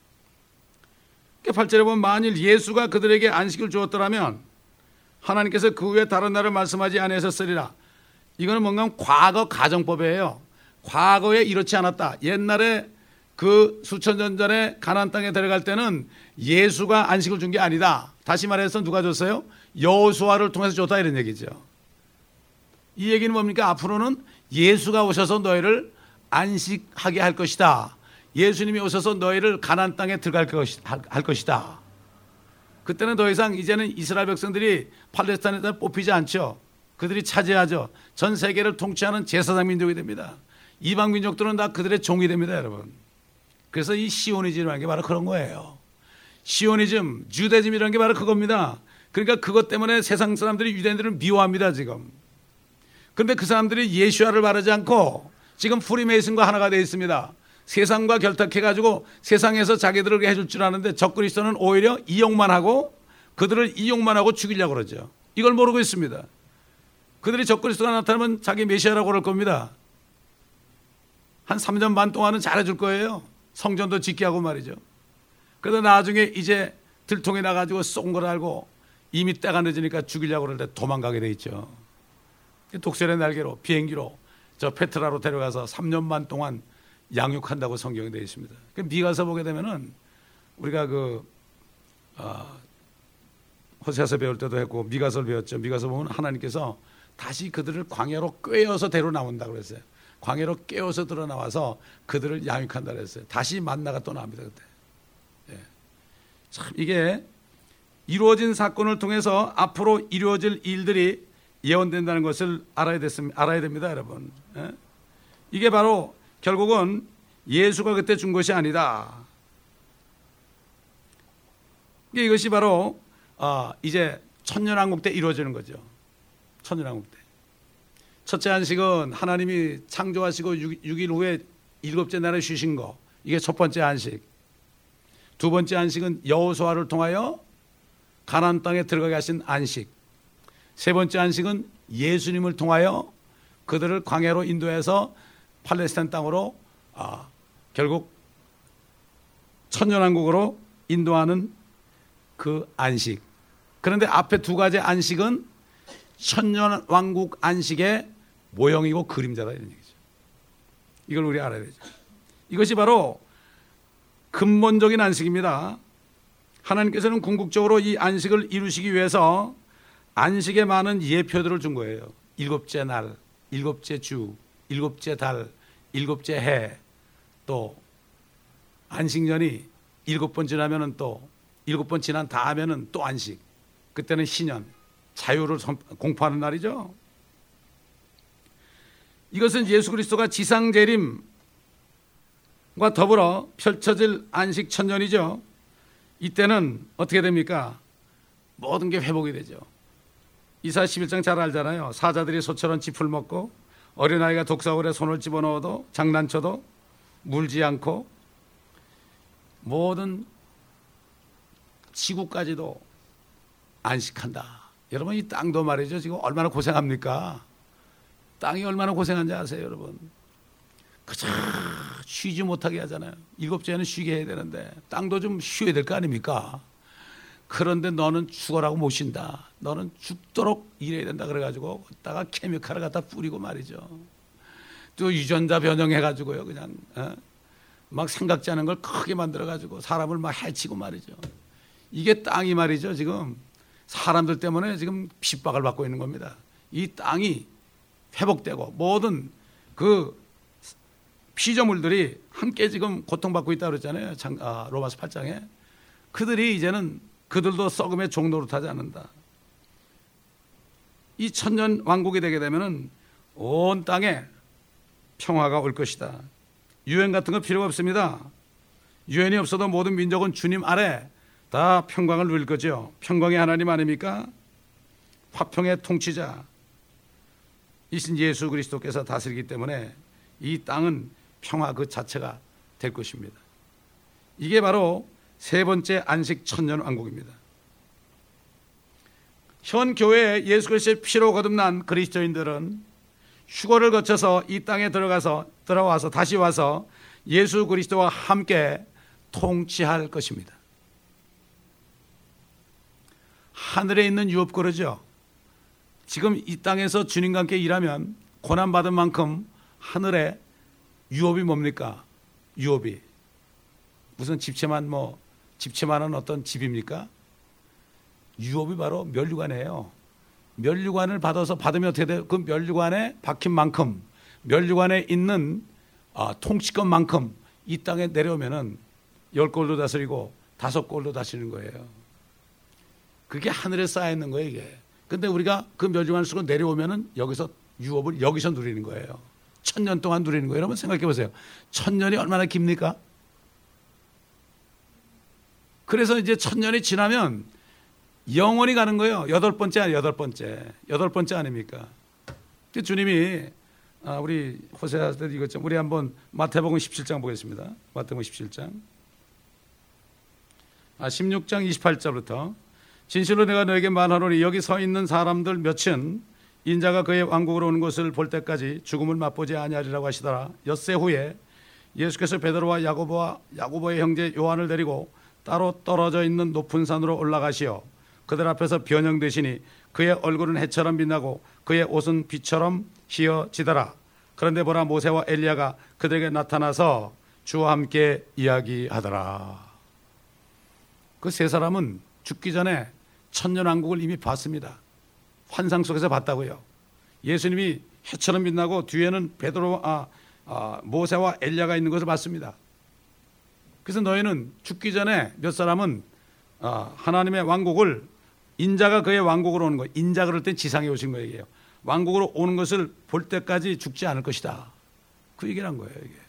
팔 절에 보면 만일 예수가 그들에게 안식을 주었더라면 하나님께서 그 후에 다른 날을 말씀하지 아니하셨으리라. 이거는 뭔가 과거 가정법이에요. 과거에 이렇지 않았다. 옛날에 그 수천 년 전에 가나안 땅에 들어갈 때는 예수가 안식을 준 게 아니다. 다시 말해서 누가 줬어요? 여호수아를 통해서 줬다 이런 얘기죠. 이 얘기는 뭡니까? 앞으로는 예수가 오셔서 너희를 안식하게 할 것이다. 예수님이 오셔서 너희를 가나안 땅에 들어갈 할 것이다. 그때는 더 이상 이제는 이스라엘 백성들이 팔레스타인에서 뽑히지 않죠. 그들이 차지하죠. 전 세계를 통치하는 제사장 민족이 됩니다. 이방 민족들은 다 그들의 종이 됩니다, 여러분. 그래서 이 시오니즘이라는 게 바로 그런 거예요. 시오니즘, 주대즘이라는 게 바로 그겁니다. 그러니까 그것 때문에 세상 사람들이 유대인들을 미워합니다, 지금. 그런데 그 사람들이 예수와를 바르지 않고 지금 프리메이슨과 하나가 되어 있습니다. 세상과 결탁해가지고 세상에서 자기들을 해줄 줄 아는데 적그리스도는 오히려 이용만 하고 그들을 이용만 하고 죽이려고 그러죠. 이걸 모르고 있습니다. 그들이 적그리스도가 나타나면 자기 메시아라고 그럴 겁니다. 한 삼 년 반 동안은 잘해줄 거예요. 성전도 짓게 하고 말이죠. 그러다 나중에 이제 들통이 나가지고 쏜 걸 알고 이미 때가 늦으니까 죽이려고 그럴 때 도망가게 돼 있죠. 독수리의 날개로 비행기로 저 페트라로 데려가서 삼 년 반 동안 양육한다고 성경에 되어 있습니다. 그 미가서 보게 되면은 우리가 그 어, 호세아서 배울 때도 했고 미가서를 배웠죠. 미가서 보면 하나님께서 다시 그들을 광야로 꿰어서 데려 나온다고 그랬어요. 광야로 깨어서 들어 나와서 그들을 양육한다 그랬어요. 다시 만나가 또 나옵니다 그때. 예. 참 이게 이루어진 사건을 통해서 앞으로 이루어질 일들이 예언된다는 것을 알아야 됐습니다. 알아야 됩니다, 여러분. 예? 이게 바로 결국은 예수가 그때 준 것이 아니다. 이것이 바로 어, 이제 천년왕국 때 이루어지는 거죠. 천년왕국 때. 첫째 안식은 하나님이 창조하시고 육 일 후에 일곱째 날에 쉬신 거. 이게 첫 번째 안식. 두 번째 안식은 여호수아를 통하여 가나안 땅에 들어가게 하신 안식. 세 번째 안식은 예수님을 통하여 그들을 광야로 인도해서 팔레스타인 땅으로 아, 결국 천년왕국으로 인도하는 그 안식. 그런데 앞에 두 가지 안식은 천년왕국 안식의 모형이고 그림자다 이런 얘기죠. 이걸 우리 알아야 되죠. 이것이 바로 근본적인 안식입니다. 하나님께서는 궁극적으로 이 안식을 이루시기 위해서 안식에 많은 예표들을 준 거예요. 일곱째 날, 일곱째 주, 일곱째 달, 일곱째 해, 또 안식년이 일곱 번 지나면은 또 일곱 번 지난 다음에는 또 안식. 그때는 신년, 자유를 공포하는 날이죠. 이것은 예수 그리스도가 지상 재림과 더불어 펼쳐질 안식 천년이죠. 이때는 어떻게 됩니까? 모든 게 회복이 되죠. 이사야 십일 장 잘 알잖아요. 사자들이 소처럼 짚을 먹고 어린아이가 독사울에 손을 집어넣어도 장난쳐도 물지 않고 모든 지구까지도 안식한다. 여러분 이 땅도 말이죠. 지금 얼마나 고생합니까? 땅이 얼마나 고생한지 아세요, 여러분? 그저 쉬지 못하게 하잖아요. 일곱째는 쉬게 해야 되는데 땅도 좀 쉬어야 될 거 아닙니까? 그런데 너는 죽어라고 못 쉰다. 너는 죽도록 일해야 된다 그래가지고 다가 케미칼을 갖다 뿌리고 말이죠. 또 유전자 변형해가지고요, 그냥 어? 막 생각지 않은 걸 크게 만들어가지고 사람을 막 해치고 말이죠. 이게 땅이 말이죠. 지금 사람들 때문에 지금 핍박을 받고 있는 겁니다. 이 땅이 회복되고 모든 그 피조물들이 함께 지금 고통받고 있다고 그랬잖아요. 장, 아, 로마서 팔 장에. 그들이 이제는 그들도 썩음의 종노릇 하지 않는다. 이 천년 왕국이 되게 되면은 온 땅에 평화가 올 것이다. 유엔 같은 거 필요가 없습니다. 유엔이 없어도 모든 민족은 주님 아래 다 평강을 누릴 거죠. 평강의 하나님 아닙니까? 화평의 통치자 이신 예수 그리스도께서 다스리기 때문에 이 땅은 평화 그 자체가 될 것입니다. 이게 바로 세 번째 안식 천년 왕국입니다. 현 교회에 예수 그리스도의 피로 거듭난 그리스도인들은 휴거를 거쳐서 이 땅에 들어가서 들어와서 다시 와서 예수 그리스도와 함께 통치할 것입니다. 하늘에 있는 유업그러죠. 지금 이 땅에서 주님과 함께 일하면 고난받은 만큼 하늘에 유업이 뭡니까? 유업이 무슨 집채만 뭐 집채만한 어떤 집입니까? 유업이 바로 면류관이에요. 면류관을 받아서 받으면 어떻게 돼요? 그 면류관에 박힌 만큼 면류관에 있는 아, 통치권만큼 이 땅에 내려오면은 열 골도 다스리고 다섯 골도 다스리는 거예요. 그게 하늘에 쌓여 있는 거예요, 이게. 근데 우리가 그 면류관을 쓰고 내려오면은 여기서 유업을 여기서 누리는 거예요. 천년 동안 누리는 거예요. 여러분 생각해 보세요. 천년이 얼마나 깁니까? 그래서 이제 천년이 지나면 영원히 가는 거예요. 여덟 번째 아니에요. 여덟 번째. 여덟 번째 아닙니까? 주님이 아, 우리 호세아들 이것 좀 우리 한번 마태복음 십칠 장 보겠습니다. 마태복음 십칠 장. 아, 십육 장 이십팔 절부터 진실로 내가 너에게 말하노니 여기 서 있는 사람들 몇은 인자가 그의 왕국으로 오는 것을 볼 때까지 죽음을 맛보지 아니하리라고 하시더라. 엿새 후에 예수께서 베드로와 야고보와 야고보의 형제 요한을 데리고 따로 떨어져 있는 높은 산으로 올라가시어 그들 앞에서 변형되시니 그의 얼굴은 해처럼 빛나고 그의 옷은 빛처럼 휘어지더라. 그런데 보라 모세와 엘리야가 그들에게 나타나서 주와 함께 이야기하더라. 그 세 사람은 죽기 전에 천년왕국을 이미 봤습니다. 환상 속에서 봤다고요. 예수님이 해처럼 빛나고 뒤에는 베드로, 아, 아, 모세와 엘리야가 있는 것을 봤습니다. 그래서 너희는 죽기 전에 몇 사람은 아, 하나님의 왕국을 인자가 그의 왕국으로 오는 것. 인자 그럴 땐 지상에 오신 거예요. 왕국으로 오는 것을 볼 때까지 죽지 않을 것이다. 그 얘기를 한 거예요. 이게.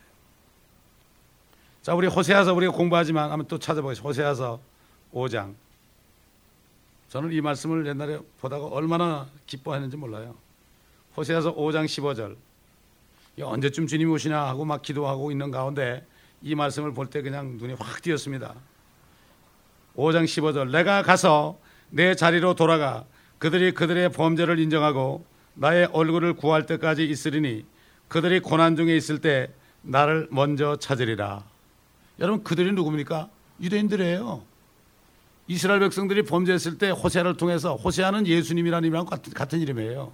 자, 우리 호세아서 우리가 공부하지만 한번 또 찾아보겠습니다. 호세아서 오 장. 저는 이 말씀을 옛날에 보다가 얼마나 기뻐했는지 몰라요. 호세아서 오 장 십오 절. 언제쯤 주님이 오시나 하고 막 기도하고 있는 가운데 이 말씀을 볼 때 그냥 눈이 확 띄었습니다. 오 장 십오 절. 내가 가서 내 자리로 돌아가 그들이 그들의 범죄를 인정하고 나의 얼굴을 구할 때까지 있으리니 그들이 고난 중에 있을 때 나를 먼저 찾으리라. 여러분, 그들이 누굽니까? 유대인들이에요. 이스라엘 백성들이 범죄했을 때 호세아를 통해서, 호세아는 예수님이라는 이름이랑 같은, 같은 이름이에요.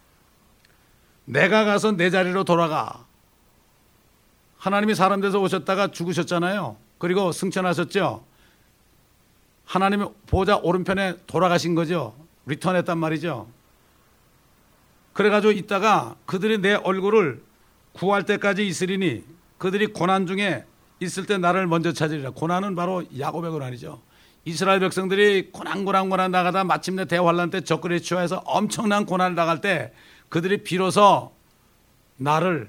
내가 가서 내 자리로 돌아가. 하나님이 사람 돼서 오셨다가 죽으셨잖아요. 그리고 승천하셨죠. 하나님의 보좌 오른편에 돌아가신 거죠. 리턴했단 말이죠. 그래가지고 있다가 그들이 내 얼굴을 구할 때까지 있으리니 그들이 고난 중에 있을 때 나를 먼저 찾으리라. 고난은 바로 야곱의 고난이죠. 이스라엘 백성들이 고난 고난 고난 나가다 마침내 대환란 때 적그리에 취하여서 엄청난 고난을 당할 때 그들이 비로소 나를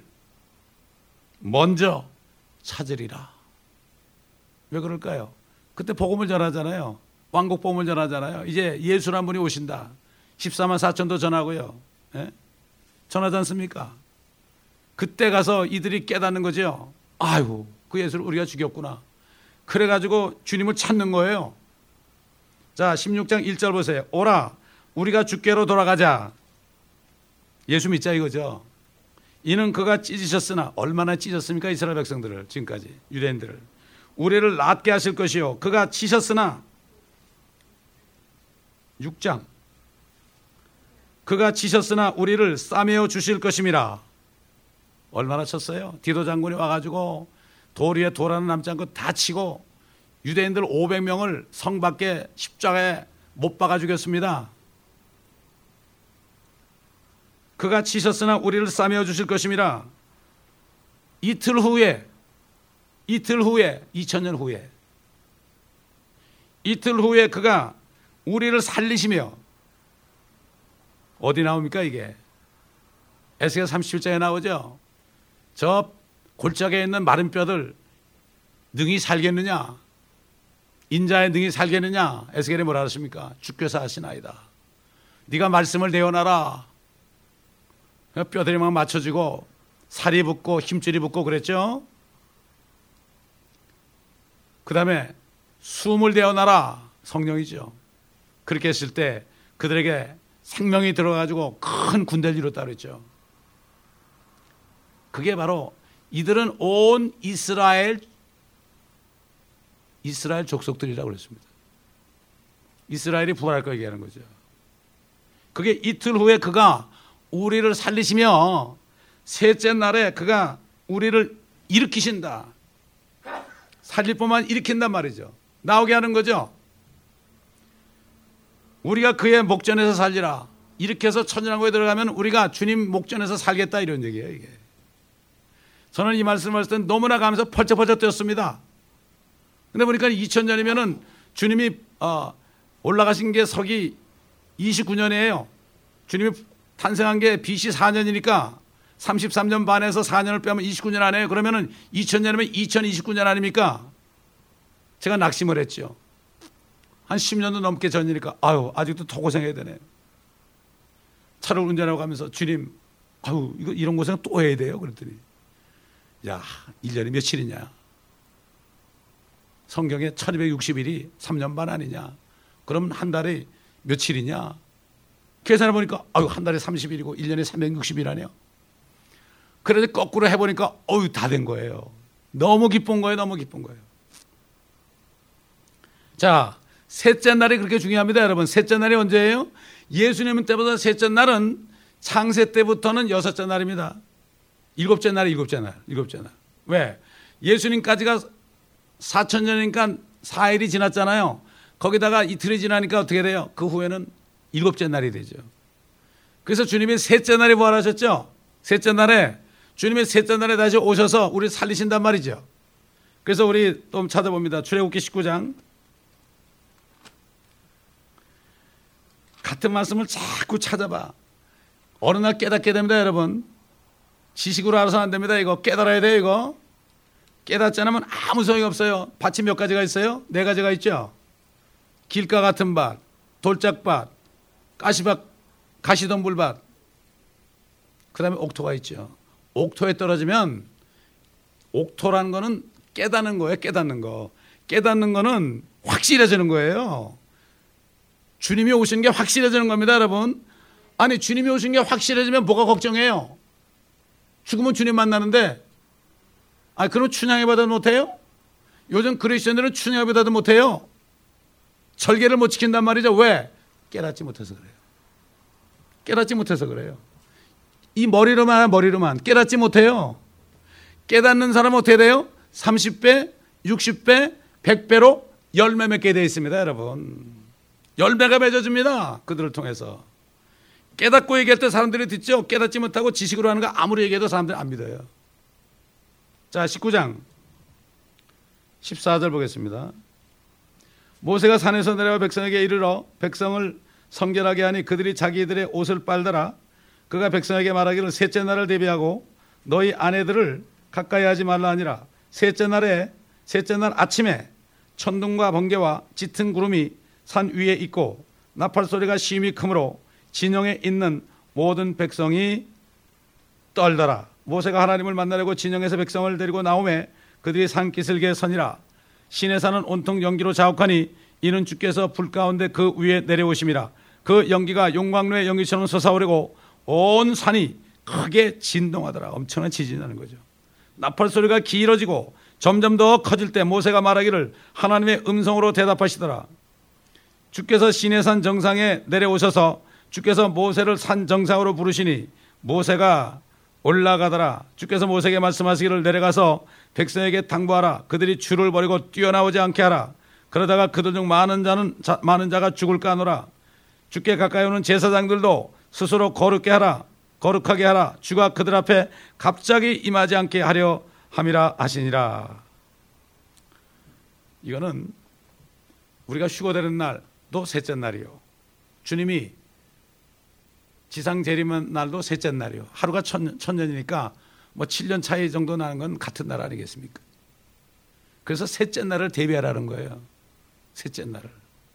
먼저 찾으리라. 왜 그럴까요? 그때 복음을 전하잖아요. 왕국 복음을 전하잖아요. 이제 예수란 분이 오신다. 십사만 사천도 전하고요. 예? 전하지 않습니까? 그때 가서 이들이 깨닫는 거죠. 아이고, 그 예수를 우리가 죽였구나. 그래가지고 주님을 찾는 거예요. 자, 십육 장 일 절 보세요. 오라, 우리가 주께로 돌아가자. 예수 믿자 이거죠. 이는 그가 찢으셨으나, 얼마나 찢었습니까? 이스라엘 백성들을, 지금까지 유대인들을. 우리를 낫게 하실 것이요 그가 치셨으나, 육 장, 그가 치셨으나 우리를 싸매어 주실 것임이라. 얼마나 쳤어요? 디도 장군이 와가지고 돌 위에 돌 하나 남지 않고 다 치고 유대인들 오백 명을 성 밖에 십자가에 못 박아 죽였습니다. 그가 치셨으나 우리를 싸매어 주실 것임이라. 이틀 후에, 이틀 후에, 이천 년 후에, 이틀 후에 그가 우리를 살리시며, 어디 나옵니까 이게? 에스겔 삼십칠 장에 나오죠. 저 골짜기에 있는 마른 뼈들 능히 살겠느냐? 인자의 능히 살겠느냐? 에스겔이 뭐라 하십니까? 주께서 하시나이다. 네가 말씀을 내어놔라. 뼈들이 막 맞춰지고 살이 붙고 힘줄이 붙고 그랬죠. 그 다음에 숨을 내어놔라. 성령이죠. 그렇게 했을 때 그들에게 생명이 들어가지고 큰 군대를 이뤘다 그랬죠. 그게 바로 이들은 온 이스라엘 이스라엘 족속들이라고 그랬습니다. 이스라엘이 부활할 거 얘기하는 거죠. 그게 이틀 후에 그가 우리를 살리시며 셋째 날에 그가 우리를 일으키신다. 살릴 뿐만 일으킨단 말이죠. 나오게 하는 거죠. 우리가 그의 목전에서 살리라. 이렇게 해서 천연왕국에 들어가면 우리가 주님 목전에서 살겠다, 이런 얘기예요. 이게. 저는 이 말씀을 했을 때 너무나 감사해서 펄쩍펄쩍 뛰었습니다. 근데 보니까 이천 년이면은 주님이 어, 올라가신 게 서기 이십구 년이에요. 주님이 탄생한 게 비씨 사 년이니까 삼십삼 년 반에서 사 년을 빼면 이십구 년 안에, 그러면은 이천 년이면 이천이십구 년 아닙니까? 제가 낙심을 했죠. 한 십 년도 넘게 전이니까 아유, 아직도 더 고생해야 되네. 차를 운전하고 가면서 주님, 아유, 이거 이런 고생 또 해야 돼요. 그랬더니 야, 일 년이 며칠이냐? 성경에 천이백육십 일이 삼 년 반 아니냐? 그럼 한 달에 며칠이냐? 계산해 보니까 아유, 한 달에 삼십 일이고 일 년에 삼백육십 일 아니에요? 그래서 거꾸로 해보니까 어유, 다 된 거예요. 너무 기쁜 거예요. 너무 기쁜 거예요. 자, 셋째 날이 그렇게 중요합니다, 여러분. 셋째 날이 언제예요? 예수님 때보다 셋째 날은 창세 때부터는 여섯째 날입니다. 일곱째 날이 일곱째 날, 일곱째 날. 왜? 예수님까지가 사천 년이니까 사 일이 지났잖아요. 거기다가 이틀이 지나니까 어떻게 돼요? 그 후에는 일곱째 날이 되죠. 그래서 주님이 셋째 날에 부활하셨죠. 셋째 날에, 주님이 셋째 날에 다시 오셔서 우리 살리신단 말이죠. 그래서 우리 또 찾아봅니다. 출애굽기 십구 장. 같은 말씀을 자꾸 찾아봐. 어느 날 깨닫게 됩니다, 여러분. 지식으로 알아서 안 됩니다. 이거 깨달아야 돼요. 이거 깨닫지 않으면 아무 소용이 없어요. 밭이 몇 가지가 있어요? 네 가지가 있죠. 길가 같은 밭, 돌짝밭, 가시밭, 가시덤불밭, 그 다음에 옥토가 있죠. 옥토에 떨어지면, 옥토라는 거는 깨닫는 거예요. 깨닫는 거. 깨닫는 거는 확실해지는 거예요. 주님이 오신 게 확실해지는 겁니다, 여러분. 아니, 주님이 오신 게 확실해지면 뭐가 걱정해요? 죽으면 주님 만나는데, 아, 그럼 춘향이 받아도 못해요? 요즘 그리스도인들은 춘향이 받아도 못해요. 절개를 못 지킨단 말이죠. 왜? 깨닫지 못해서 그래요. 깨닫지 못해서 그래요. 이 머리로만 머리로만 깨닫지 못해요. 깨닫는 사람은 어떻게 돼요? 삼십 배, 육십 배, 백 배로 열매 맺게 되어 있습니다, 여러분. 열매가 맺어집니다. 그들을 통해서. 깨닫고 얘기할 때 사람들이 듣죠. 깨닫지 못하고 지식으로 하는 거 아무리 얘기해도 사람들이 안 믿어요. 자, 십구 장 십사 절 보겠습니다. 모세가 산에서 내려와 백성에게 이르러 백성을 성결하게 하니 그들이 자기들의 옷을 빨더라. 그가 백성에게 말하기를 셋째 날을 대비하고 너희 아내들을 가까이 하지 말라 하니라. 셋째 날에 셋째 날 아침에 천둥과 번개와 짙은 구름이 산 위에 있고 나팔 소리가 심히 크므로 진영에 있는 모든 백성이 떨더라. 모세가 하나님을 만나려고 진영에서 백성을 데리고 나오매 그들이 산기슭에 서니라. 시내 산은 온통 연기로 자욱하니 이는 주께서 불 가운데 그 위에 내려오심이라. 그 연기가 용광로의 연기처럼 솟아오르고 온 산이 크게 진동하더라. 엄청난 지진이 나는 거죠. 나팔 소리가 길어지고 점점 더 커질 때 모세가 말하기를 하나님의 음성으로 대답하시더라. 주께서 시내산 정상에 내려오셔서 주께서 모세를 산 정상으로 부르시니 모세가 올라가더라. 주께서 모세에게 말씀하시기를 내려가서 백성에게 당부하라. 그들이 줄을 버리고 뛰어나오지 않게 하라. 그러다가 그들 중 많은 자는 자, 많은 자가 죽을까 하노라. 주께 가까이 오는 제사장들도 스스로 거룩게 하라. 거룩하게 하라. 주가 그들 앞에 갑자기 임하지 않게 하려 함이라 하시니라. 이거는 우리가 휴거되는 날도 셋째 날이요. 주님이 지상 재림한 날도 셋째 날이요. 하루가 천, 천년이니까 뭐 칠 년 차이 정도 나는 건 같은 날 아니겠습니까? 그래서 셋째 날을 대비하라는 거예요. 셋째 날을.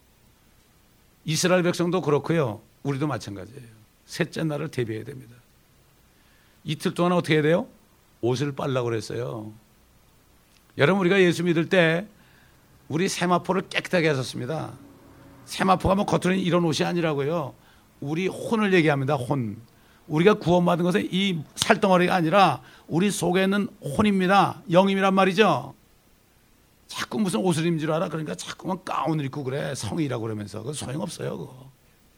이스라엘 백성도 그렇고요. 우리도 마찬가지예요. 셋째 날을 대비해야 됩니다. 이틀 동안 어떻게 해야 돼요? 옷을 빨라고 그랬어요. 여러분, 우리가 예수 믿을 때 우리 세마포를 깨끗하게 하셨습니다. 세마포가 뭐 겉으로는 이런 옷이 아니라고요. 우리 혼을 얘기합니다. 혼. 우리가 구원받은 것은 이 살덩어리가 아니라 우리 속에 있는 혼입니다. 영임이란 말이죠. 자꾸 무슨 옷을 입는 줄 알아? 그러니까 자꾸만 가운을 입고 그래. 성이라고 그러면서. 그거 소용없어요. 그거.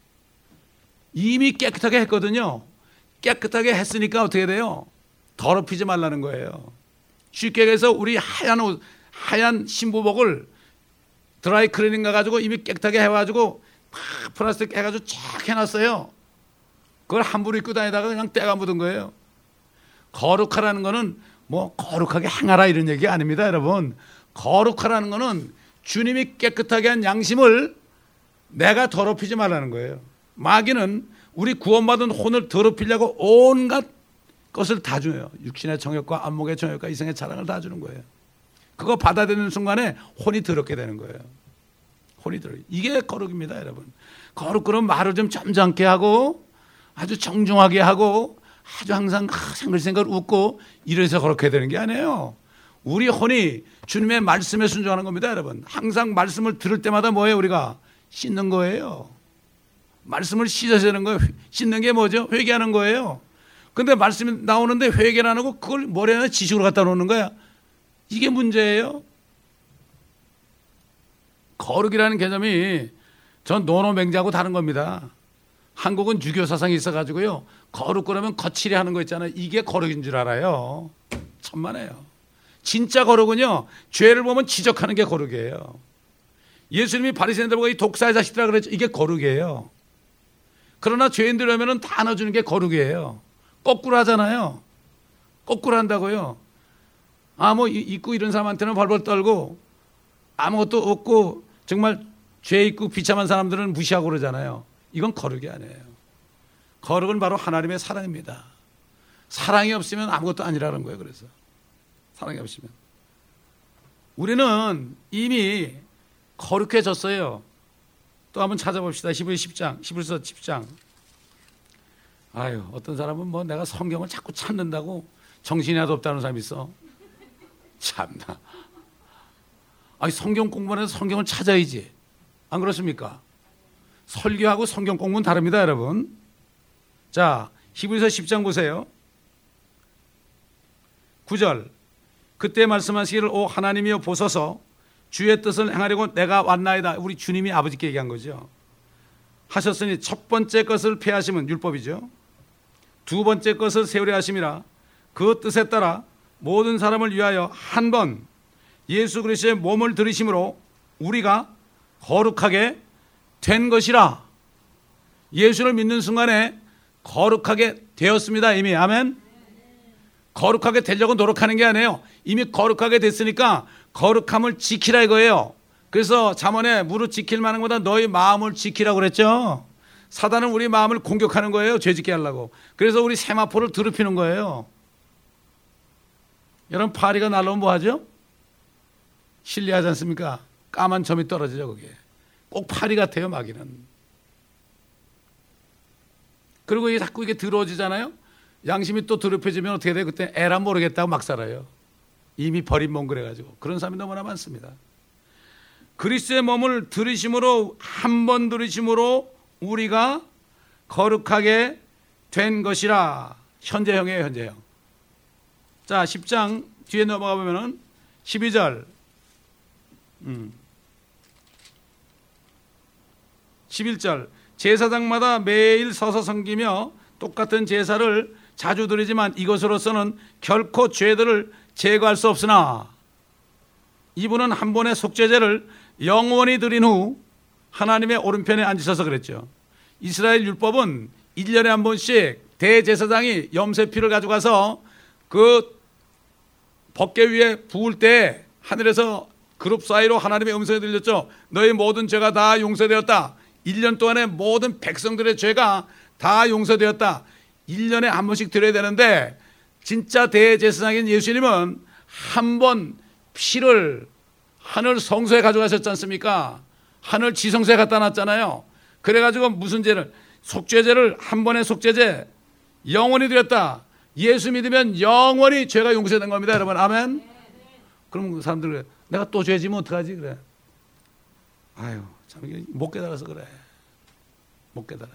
이미 깨끗하게 했거든요. 깨끗하게 했으니까 어떻게 돼요? 더럽히지 말라는 거예요. 쉽게 얘기해서 우리 하얀 옷, 하얀 신부복을 드라이 클리닝 가가지고 이미 깨끗하게 해가지고 막 플라스틱 해가지고 쫙 해놨어요. 그걸 함부로 입고 다니다가 그냥 때가 묻은 거예요. 거룩하라는 거는 뭐 거룩하게 행하라 이런 얘기 아닙니다, 여러분. 거룩하라는 거는 주님이 깨끗하게 한 양심을 내가 더럽히지 말라는 거예요. 마귀는 우리 구원받은 혼을 더럽히려고 온갖 것을 다 줘요. 육신의 정욕과 안목의 정욕과 이성의 자랑을 다 주는 거예요. 그거 받아들이는 순간에 혼이 더럽게 되는 거예요. 혼이 더럽게. 이게 거룩입니다, 여러분. 거룩 그런 말을 좀 점잖게 하고 아주 정중하게 하고 아주 항상 생글생글 웃고 이래서 그렇게 되는 게 아니에요. 우리 혼이 주님의 말씀에 순종하는 겁니다, 여러분. 항상 말씀을 들을 때마다 뭐예요? 우리가 씻는 거예요. 말씀을 씻어야 되는 거예요. 씻는 게 뭐죠? 회개하는 거예요. 근데 말씀이 나오는데 회개를 안 하고 그걸 머리에 지식으로 갖다 놓는 거야. 이게 문제예요. 거룩이라는 개념이 전 노노맹자하고 다른 겁니다. 한국은 유교 사상이 있어가지고요. 거룩 그러면 거칠이 하는 거 있잖아요. 이게 거룩인 줄 알아요. 천만에요. 진짜 거룩은요, 죄를 보면 지적하는 게 거룩이에요. 예수님이 바리새인들 보고 이 독사의 자식들이라 그랬죠. 이게 거룩이에요. 그러나 죄인들 오면은 다 넣어주는 게 거룩이에요. 거꾸로 하잖아요. 거꾸로 한다고요. 아, 뭐 있고 이런 사람한테는 벌벌 떨고 아무것도 없고 정말 죄 있고 비참한 사람들은 무시하고 그러잖아요. 이건 거룩이 아니에요. 거룩은 바로 하나님의 사랑입니다. 사랑이 없으면 아무것도 아니라는 거예요. 그래서 사랑이 없으면 우리는 이미 거룩해졌어요. 또 한번 찾아봅시다. 히브리 십 장, 히브리서 십 장. 아유, 어떤 사람은 뭐 내가 성경을 자꾸 찾는다고 정신이 하나도 없다는 사람이 있어. 참나. 아니, 성경 공부는 성경을 찾아야지. 안 그렇습니까? 설교하고 성경 공부는 다릅니다, 여러분. 자, 히브리서 십 장 보세요. 구 절. 그때 말씀하시기를 오 하나님이여 보소서 주의 뜻을 행하려고 내가 왔나이다. 우리 주님이 아버지께 얘기한 거죠. 하셨으니 첫 번째 것을 폐하심은 율법이죠. 두 번째 것을 세우려 하심이라. 그 뜻에 따라 모든 사람을 위하여 한 번 예수 그리스도의 몸을 들이심으로 우리가 거룩하게 된 것이라. 예수를 믿는 순간에 거룩하게 되었습니다. 이미. 아멘. 거룩하게 되려고 노력하는 게 아니에요. 이미 거룩하게 됐으니까 거룩함을 지키라 이거예요. 그래서 잠언에 무릇 지킬 만한 것보다 너희 마음을 지키라고 그랬죠. 사단은 우리 마음을 공격하는 거예요. 죄짓게 하려고. 그래서 우리 세마포를 더럽히는 거예요. 여러분, 파리가 날라오면 뭐 하죠? 신뢰하지 않습니까? 까만 점이 떨어지죠. 거기에 꼭 파리 같아요. 마귀는. 그리고 이게 자꾸 이게 더러워지잖아요. 양심이 또 더럽혀지면 어떻게 돼요? 그때 에라 모르겠다고 막 살아요. 이미 버린 몸 그래가지고. 그런 사람이 너무나 많습니다. 그리스도의 몸을 들이심으로, 한 번 들이심으로 우리가 거룩하게 된 것이라. 현재형이에요. 현재형. 자, 십 장 뒤에 넘어가 보면은 십이 절. 음. 십일 절. 제사장마다 매일 서서 섬기며 똑같은 제사를 자주 드리지만 이것으로서는 결코 죄들을 제거할 수 없으나 이분은 한 번의 속죄제를 영원히 드린 후 하나님의 오른편에 앉으셔서 그랬죠. 이스라엘 율법은 일 년에 한 번씩 대제사장이 염소피를 가져가서 그 법궤 위에 부을 때 하늘에서 그룹 사이로 하나님의 음성이 들렸죠. 너희 모든 죄가 다 용서되었다. 일 년 동안에 모든 백성들의 죄가 다 용서되었다. 일 년에 한 번씩 드려야 되는데 진짜 대제사장인 예수님은 한 번 피를 하늘 성소에 가져가셨지 않습니까? 하늘 지성소에 갖다 놨잖아요. 그래가지고 무슨 죄를, 속죄제를 한 번의 속죄제 영원히 드렸다. 예수 믿으면 영원히 죄가 용서된 겁니다. 여러분 아멘. 그럼 사람들 내가 또 죄지면 어떡하지? 그래. 아유 참 이게 못 깨달아서 그래. 못 깨달아서.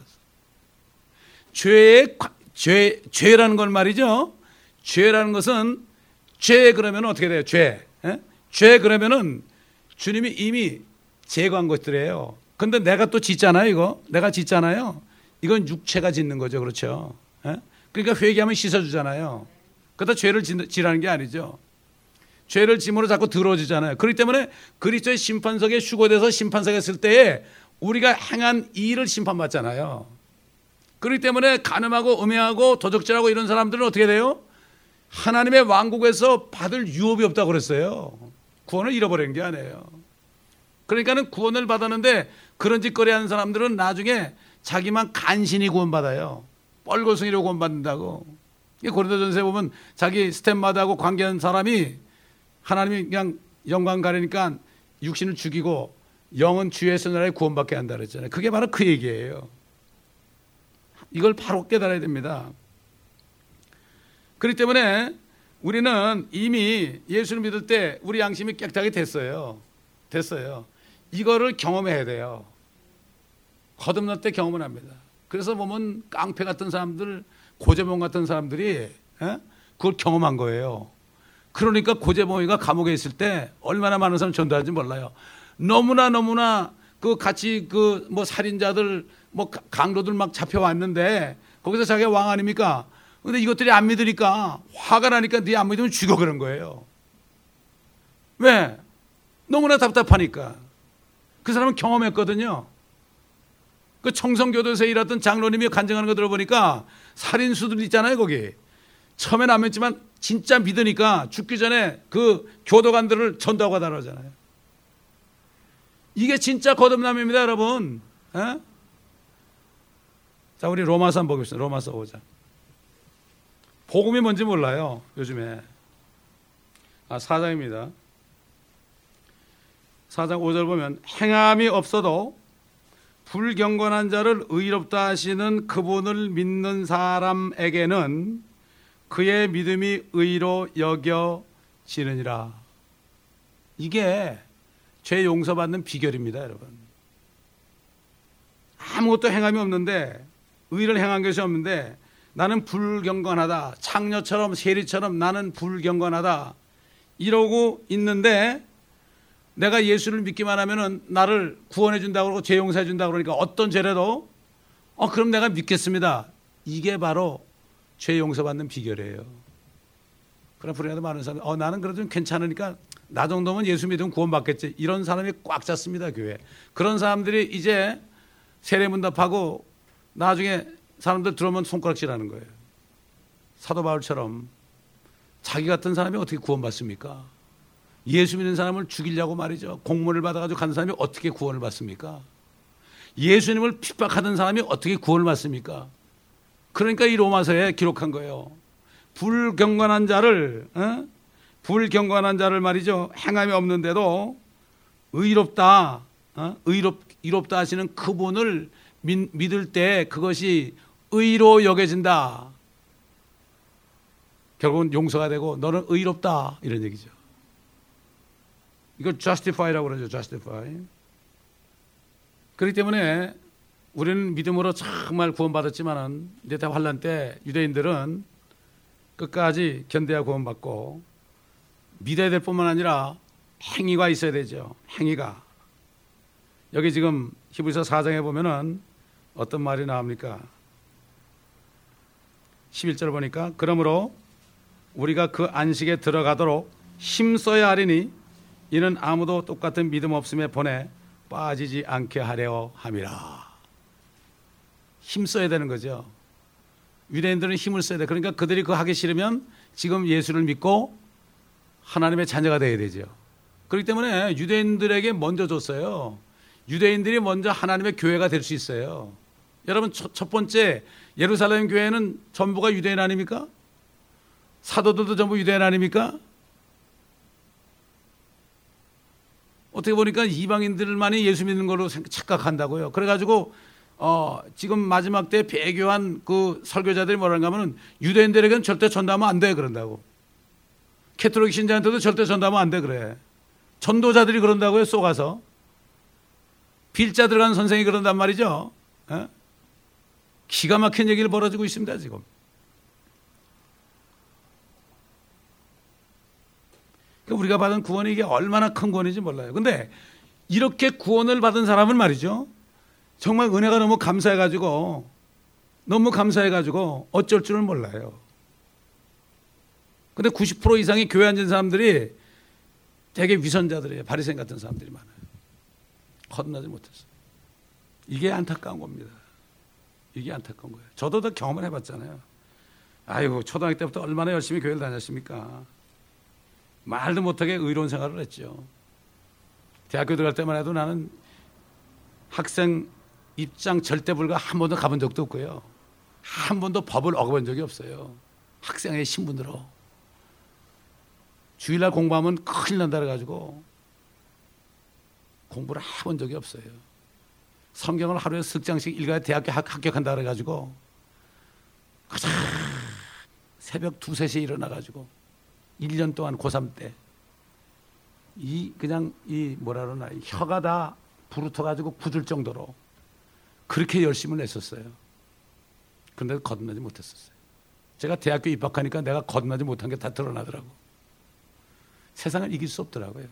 죄의 죄 죄라는 건 말이죠. 죄라는 것은 죄 그러면 어떻게 돼요? 죄. 에? 죄 그러면은 주님이 이미 제거한 것들이에요. 근데 내가 또 짓잖아요, 이거. 내가 짓잖아요. 이건 육체가 짓는 거죠. 그렇죠? 에? 그러니까 회개하면 씻어주잖아요. 그러다 죄를 지라는 게 아니죠. 죄를 짐으로 자꾸 더러워지잖아요. 그렇기 때문에 그리스도의 심판석에 휴거돼서 심판석에 있을 때에 우리가 행한 일을 심판받잖아요. 그렇기 때문에 간음하고 음행하고 도적질하고 이런 사람들은 어떻게 돼요? 하나님의 왕국에서 받을 유업이 없다고 그랬어요. 구원을 잃어버리는 게 아니에요. 그러니까는 구원을 받았는데 그런 짓거리 하는 사람들은 나중에 자기만 간신히 구원받아요. 뻘거숭이로 구원받는다고. 고린도전서에 보면 자기 스텝마다하고 관계한 사람이 하나님이 그냥 영광 가리니까 육신을 죽이고 영은 주의 선나라에 구원받게 한다 그랬잖아요. 그게 바로 그 얘기예요. 이걸 바로 깨달아야 됩니다. 그렇기 때문에 우리는 이미 예수를 믿을 때 우리 양심이 깨끗하게 됐어요. 됐어요. 이거를 경험해야 돼요. 거듭날 때 경험을 합니다. 그래서 보면 깡패 같은 사람들, 고재봉 같은 사람들이 에? 그걸 경험한 거예요. 그러니까 고재봉이가 감옥에 있을 때 얼마나 많은 사람 전도하는지 몰라요. 너무나 너무나 그 같이 그 뭐 살인자들 뭐 강도들 막 잡혀왔는데 거기서 자기가 왕 아닙니까? 근데 이것들이 안 믿으니까 화가 나니까 네 안 믿으면 죽어 그런 거예요. 왜? 너무나 답답하니까. 그 사람은 경험했거든요. 그 청성교도소에 일하던 장로님이 간증하는 거 들어보니까 살인수들 있잖아요 거기. 처음엔 안 믿지만 진짜 믿으니까 죽기 전에 그 교도관들을 전도하고 가다 그러잖아요. 이게 진짜 거듭남입니다 여러분. 에? 자, 우리 로마서 한번 보겠습니다. 로마서 오 장. 복음이 뭔지 몰라요, 요즘에. 아, 사 장입니다. 사 장 오 절 보면 행함이 없어도 불경건한 자를 의롭다 하시는 그분을 믿는 사람에게는 그의 믿음이 의로 여겨지느니라. 이게 죄 용서받는 비결입니다, 여러분. 아무것도 행함이 없는데, 의를 행한 것이 없는데 나는 불경건하다, 창녀처럼 세리처럼 나는 불경건하다 이러고 있는데, 내가 예수를 믿기만 하면은 나를 구원해 준다고 그러고 죄 용서해 준다고 그러니까 어떤 죄라도 어 그럼 내가 믿겠습니다. 이게 바로 죄 용서받는 비결이에요. 그러나 불행하도 많은 사람이 어 나는 그래도 좀 괜찮으니까 나 정도면 예수 믿으면 구원받겠지, 이런 사람이 꽉 찼습니다, 교회. 그런 사람들이 이제 세례문답하고 나중에 사람들 들어오면 손가락질하는 거예요. 사도 바울처럼 자기 같은 사람이 어떻게 구원받습니까? 예수 믿는 사람을 죽이려고 말이죠, 공문을 받아가지고 간 사람이 어떻게 구원을 받습니까? 예수님을 핍박하던 사람이 어떻게 구원을 받습니까? 그러니까 이 로마서에 기록한 거예요. 불경건한 자를 어? 불경건한 자를 말이죠, 행함이 없는데도 의롭다 어? 의롭, 의롭다 하시는 그분을 믿, 믿을 때 그것이 의로 여겨진다. 결국은 용서가 되고 너는 의롭다, 이런 얘기죠. 이걸 justify라고 그러죠. justify. 그렇기 때문에 우리는 믿음으로 정말 구원받았지만은 이제 다 환란 때 유대인들은 끝까지 견뎌야 구원받고 믿어야 될 뿐만 아니라 행위가 있어야 되죠. 행위가. 여기 지금 히브리서 사 장에 보면은 어떤 말이 나옵니까? 십일 절 보니까 그러므로 우리가 그 안식에 들어가도록 힘써야 하리니 이는 아무도 똑같은 믿음 없음에 본에 빠지지 않게 하려 함이라. 힘써야 되는 거죠. 유대인들은 힘을 써야 돼. 그러니까 그들이 그거 하기 싫으면 지금 예수를 믿고 하나님의 자녀가 되어야 되죠. 그렇기 때문에 유대인들에게 먼저 줬어요. 유대인들이 먼저 하나님의 교회가 될 수 있어요. 여러분, 첫, 첫 번째 예루살렘 교회는 전부가 유대인 아닙니까? 사도들도 전부 유대인 아닙니까? 어떻게 보니까 이방인들만이 예수 믿는 걸로 착각한다고요. 그래가지고 어, 지금 마지막 때 배교한 그 설교자들이 뭐라는가 하면 유대인들에게는 절대 전도하면 안 돼 그런다고. 캐톨릭 신자한테도 절대 전도하면 안 돼 그래. 전도자들이 그런다고요, 쏘가서. 빌자 들어간 선생이 그런단 말이죠. 에? 기가 막힌 얘기를 벌어지고 있습니다, 지금. 그러니까 우리가 받은 구원이 이게 얼마나 큰 구원인지 몰라요. 근데 이렇게 구원을 받은 사람은 말이죠, 정말 은혜가 너무 감사해가지고 너무 감사해가지고 어쩔 줄을 몰라요. 근데 구십 퍼센트 이상의 교회 앉은 사람들이 되게 위선자들이에요. 바리새인 같은 사람들이 많아요. 거듭나지 못했어요. 이게 안타까운 겁니다. 이게 안타까운 거예요. 저도 다 경험을 해봤잖아요. 아이고, 초등학교 때부터 얼마나 열심히 교회를 다녔습니까? 말도 못하게 의로운 생활을 했죠. 대학교 들어갈 때만 해도 나는 학생 입장 절대 불가 한 번도 가본 적도 없고요. 한 번도 법을 어겨본 적이 없어요. 학생의 신분으로. 주일날 공부하면 큰일 난다 그래가지고 공부를 해본 적이 없어요. 성경을 하루에 석 장씩 읽어야 대학교 합격한다 그래가지고 가장 새벽 두세 시에 일어나가지고 일 년 동안 고삼 때 이 그냥 이 뭐라 그러나 혀가 다 부르터가지고 굳을 정도로 그렇게 열심을 냈었어요. 그런데 거듭나지 못했었어요. 제가 대학교 입학하니까 내가 거듭나지 못한 게 다 드러나더라고. 세상을 이길 수 없더라고요.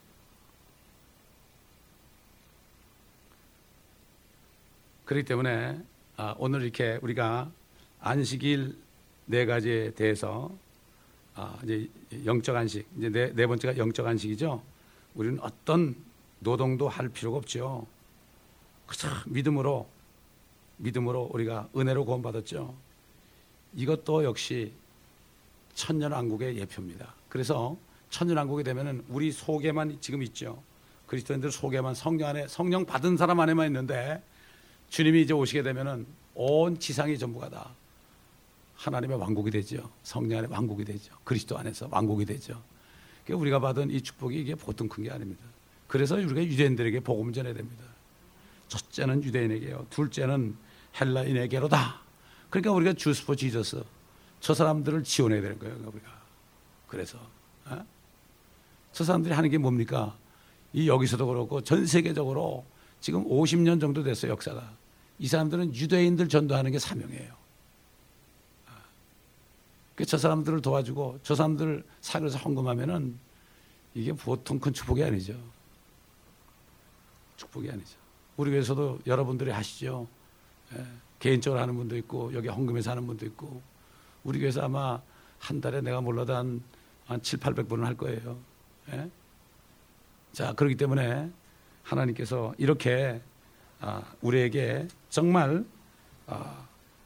그렇기 때문에 아, 오늘 이렇게 우리가 안식일 네 가지에 대해서 아, 이제 영적 안식, 이제 네, 네 번째가 영적 안식이죠. 우리는 어떤 노동도 할 필요가 없죠. 그저 믿음으로 믿음으로 우리가 은혜로 구원받았죠. 이것도 역시 천년왕국의 예표입니다. 그래서 천년왕국이 되면은 우리 속에만 지금 있죠. 그리스도인들 속에만 성령 안에 성령 받은 사람 안에만 있는데 주님이 이제 오시게 되면은 온 지상이 전부가 다 하나님의 왕국이 되죠. 성령 안에 왕국이 되죠. 그리스도 안에서 왕국이 되죠. 그러니까 우리가 받은 이 축복이 이게 보통 큰 게 아닙니다. 그래서 우리가 유대인들에게 복음을 전해야 됩니다. 첫째는 유대인에게요. 둘째는 헬라인에게로다. 그러니까 우리가 주스 포 지저스, 저 사람들을 지원해야 되는 거예요. 우리가. 그래서 어? 저 사람들이 하는 게 뭡니까? 이 여기서도 그렇고 전 세계적으로 지금 오십 년 정도 됐어요. 역사가. 이 사람들은 유대인들 전도하는 게 사명이에요. 저 사람들을 도와주고 저 사람들을 사교에서 헌금하면은 이게 보통 큰 축복이 아니죠. 축복이 아니죠. 우리 교회에서도 여러분들이 하시죠. 예, 개인적으로 하는 분도 있고 여기 헌금해서 하는 분도 있고 우리 교회에서 아마 한 달에 내가 몰라도 한, 한 칠팔백 분은 할 거예요. 예? 자, 그렇기 때문에 하나님께서 이렇게 아, 우리에게 정말 아,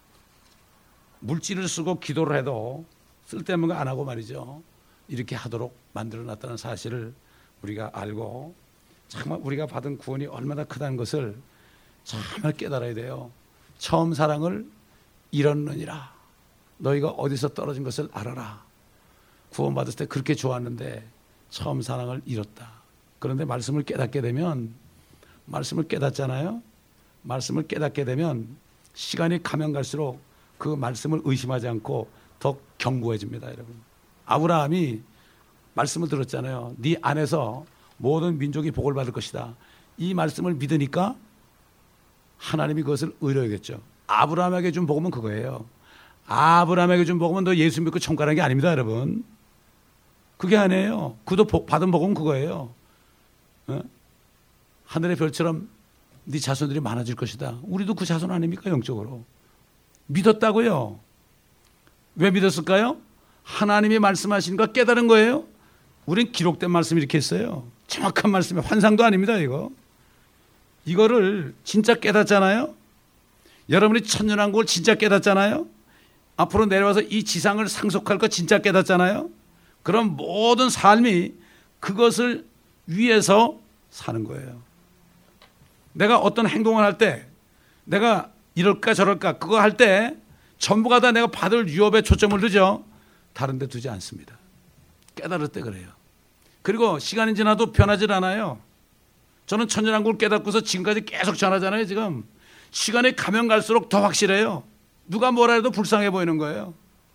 물질을 쓰고 기도를 해도 쓸데없는 거 안 하고 말이죠. 이렇게 하도록 만들어놨다는 사실을 우리가 알고 정말 우리가 받은 구원이 얼마나 크다는 것을 정말 깨달아야 돼요. 처음 사랑을 잃었느니라. 너희가 어디서 떨어진 것을 알아라. 구원받았을 때 그렇게 좋았는데 처음 사랑을 잃었다. 그런데 말씀을 깨닫게 되면 말씀을 깨닫잖아요. 말씀을 깨닫게 되면 시간이 가면 갈수록 그 말씀을 의심하지 않고 더 견고해집니다. 여러분. 아브라함이 말씀을 들었잖아요. 네 안에서 모든 민족이 복을 받을 것이다. 이 말씀을 믿으니까 하나님이 그것을 의뢰하겠죠. 아브라함에게 준 복음은 그거예요. 아브라함에게 준 복음은 너 예수 믿고 천국 가는 게 아닙니다. 여러분. 그게 아니에요. 그도 받은 복음은 그거예요. 어? 하늘의 별처럼 네 자손들이 많아질 것이다. 우리도 그 자손 아닙니까? 영적으로. 믿었다고요. 왜 믿었을까요? 하나님이 말씀하신 거 깨달은 거예요. 우린 기록된 말씀 이렇게 했어요. 정확한 말씀이 환상도 아닙니다. 이거. 이거를 진짜 깨닫잖아요. 여러분이 천년왕국을 진짜 깨닫잖아요. 앞으로 내려와서 이 지상을 상속할 거 진짜 깨닫잖아요. 그럼 모든 삶이 그것을 위해서 사는 거예요. 내가 어떤 행동을 할 때 내가 이럴까 저럴까 그거 할 때 전부가 다 내가 받을 유업에 초점을 두죠. 다른 데 두지 않습니다. 깨달을 때 그래요. 그리고 시간이 지나도 변하질 않아요. 저는 천년왕국을 깨닫고서 지금까지 계속 전하잖아요. 지금 시간이 가면 갈수록 더 확실해요. 누가 뭐라 해도 불쌍해 보이는 거예요.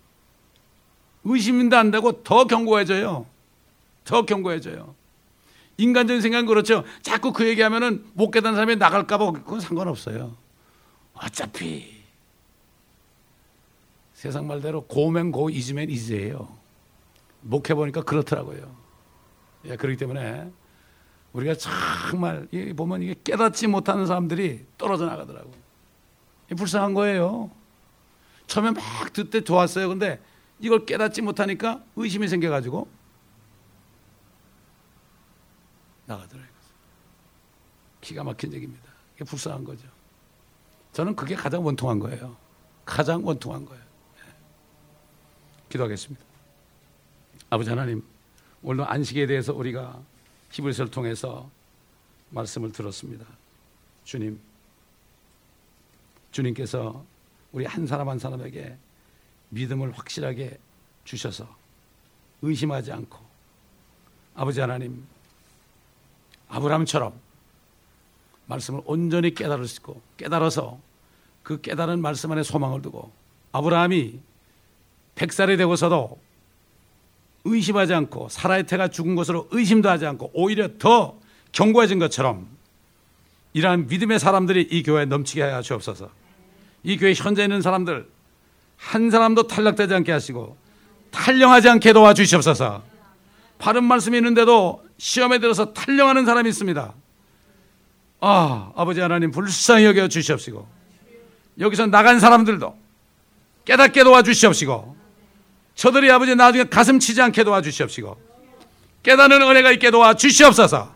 의심도 안 되고 더 견고해져요. 더 견고해져요. 인간적인 생각은 그렇죠. 자꾸 그 얘기하면은 못 깨닫는 사람이 나갈까 봐 그건 상관없어요. 어차피 세상 말대로 고면 고 이즈면 이즈예요. 목해보니까 그렇더라고요. 예, 그렇기 때문에 우리가 정말 보면 이게 깨닫지 못하는 사람들이 떨어져 나가더라고요. 불쌍한 거예요. 처음에 막 듣때 좋았어요. 근데 이걸 깨닫지 못하니까 의심이 생겨가지고 나가더라고요. 기가 막힌 얘기입니다. 이게 불쌍한 거죠. 저는 그게 가장 원통한 거예요. 가장 원통한 거예요. 네. 기도하겠습니다. 아버지 하나님, 오늘 안식에 대해서 우리가 히브리서를 통해서 말씀을 들었습니다. 주님, 주님께서 우리 한 사람 한 사람에게 믿음을 확실하게 주셔서 의심하지 않고 아버지 하나님, 아브라함처럼 말씀을 온전히 깨달을 수 있고 깨달아서 그 깨달은 말씀 안에 소망을 두고 아브라함이 백 살이 되고서도 의심하지 않고 사라의 태가 죽은 것으로 의심도 하지 않고 오히려 더 견고해진 것처럼 이러한 믿음의 사람들이 이 교회에 넘치게 하여 주옵소서. 이 교회 현재 있는 사람들 한 사람도 탈락되지 않게 하시고 탈령하지 않게 도와주시옵소서. 바른 말씀이 있는데도 시험에 들어서 탈령하는 사람이 있습니다. 아, 아버지 하나님 불쌍히 여겨 주시옵시고 여기서 나간 사람들도 깨닫게 도와주시옵시고 저들이 아버지 나중에 가슴 치지 않게 도와주시옵시고 깨닫는 은혜가 있게 도와주시옵소서.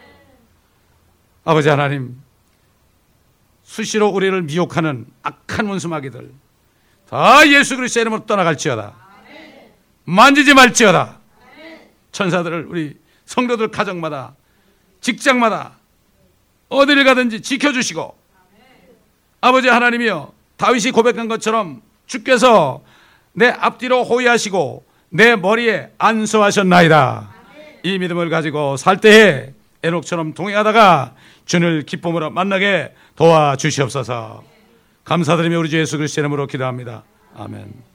아버지 하나님 수시로 우리를 미혹하는 악한 원수마귀들 다 예수 그리스도의 이름으로 떠나갈지어다. 만지지 말지어다. 천사들을 우리 성도들 가정마다 직장마다 어디를 가든지 지켜주시고 아버지 하나님이여 다윗이 고백한 것처럼 주께서 내 앞뒤로 호위하시고 내 머리에 안수하셨나이다. 이 믿음을 가지고 살 때에 에녹처럼 동행하다가 주를 기쁨으로 만나게 도와주시옵소서. 감사드리며 우리 주 예수 그리스도의 이름으로 기도합니다. 아멘.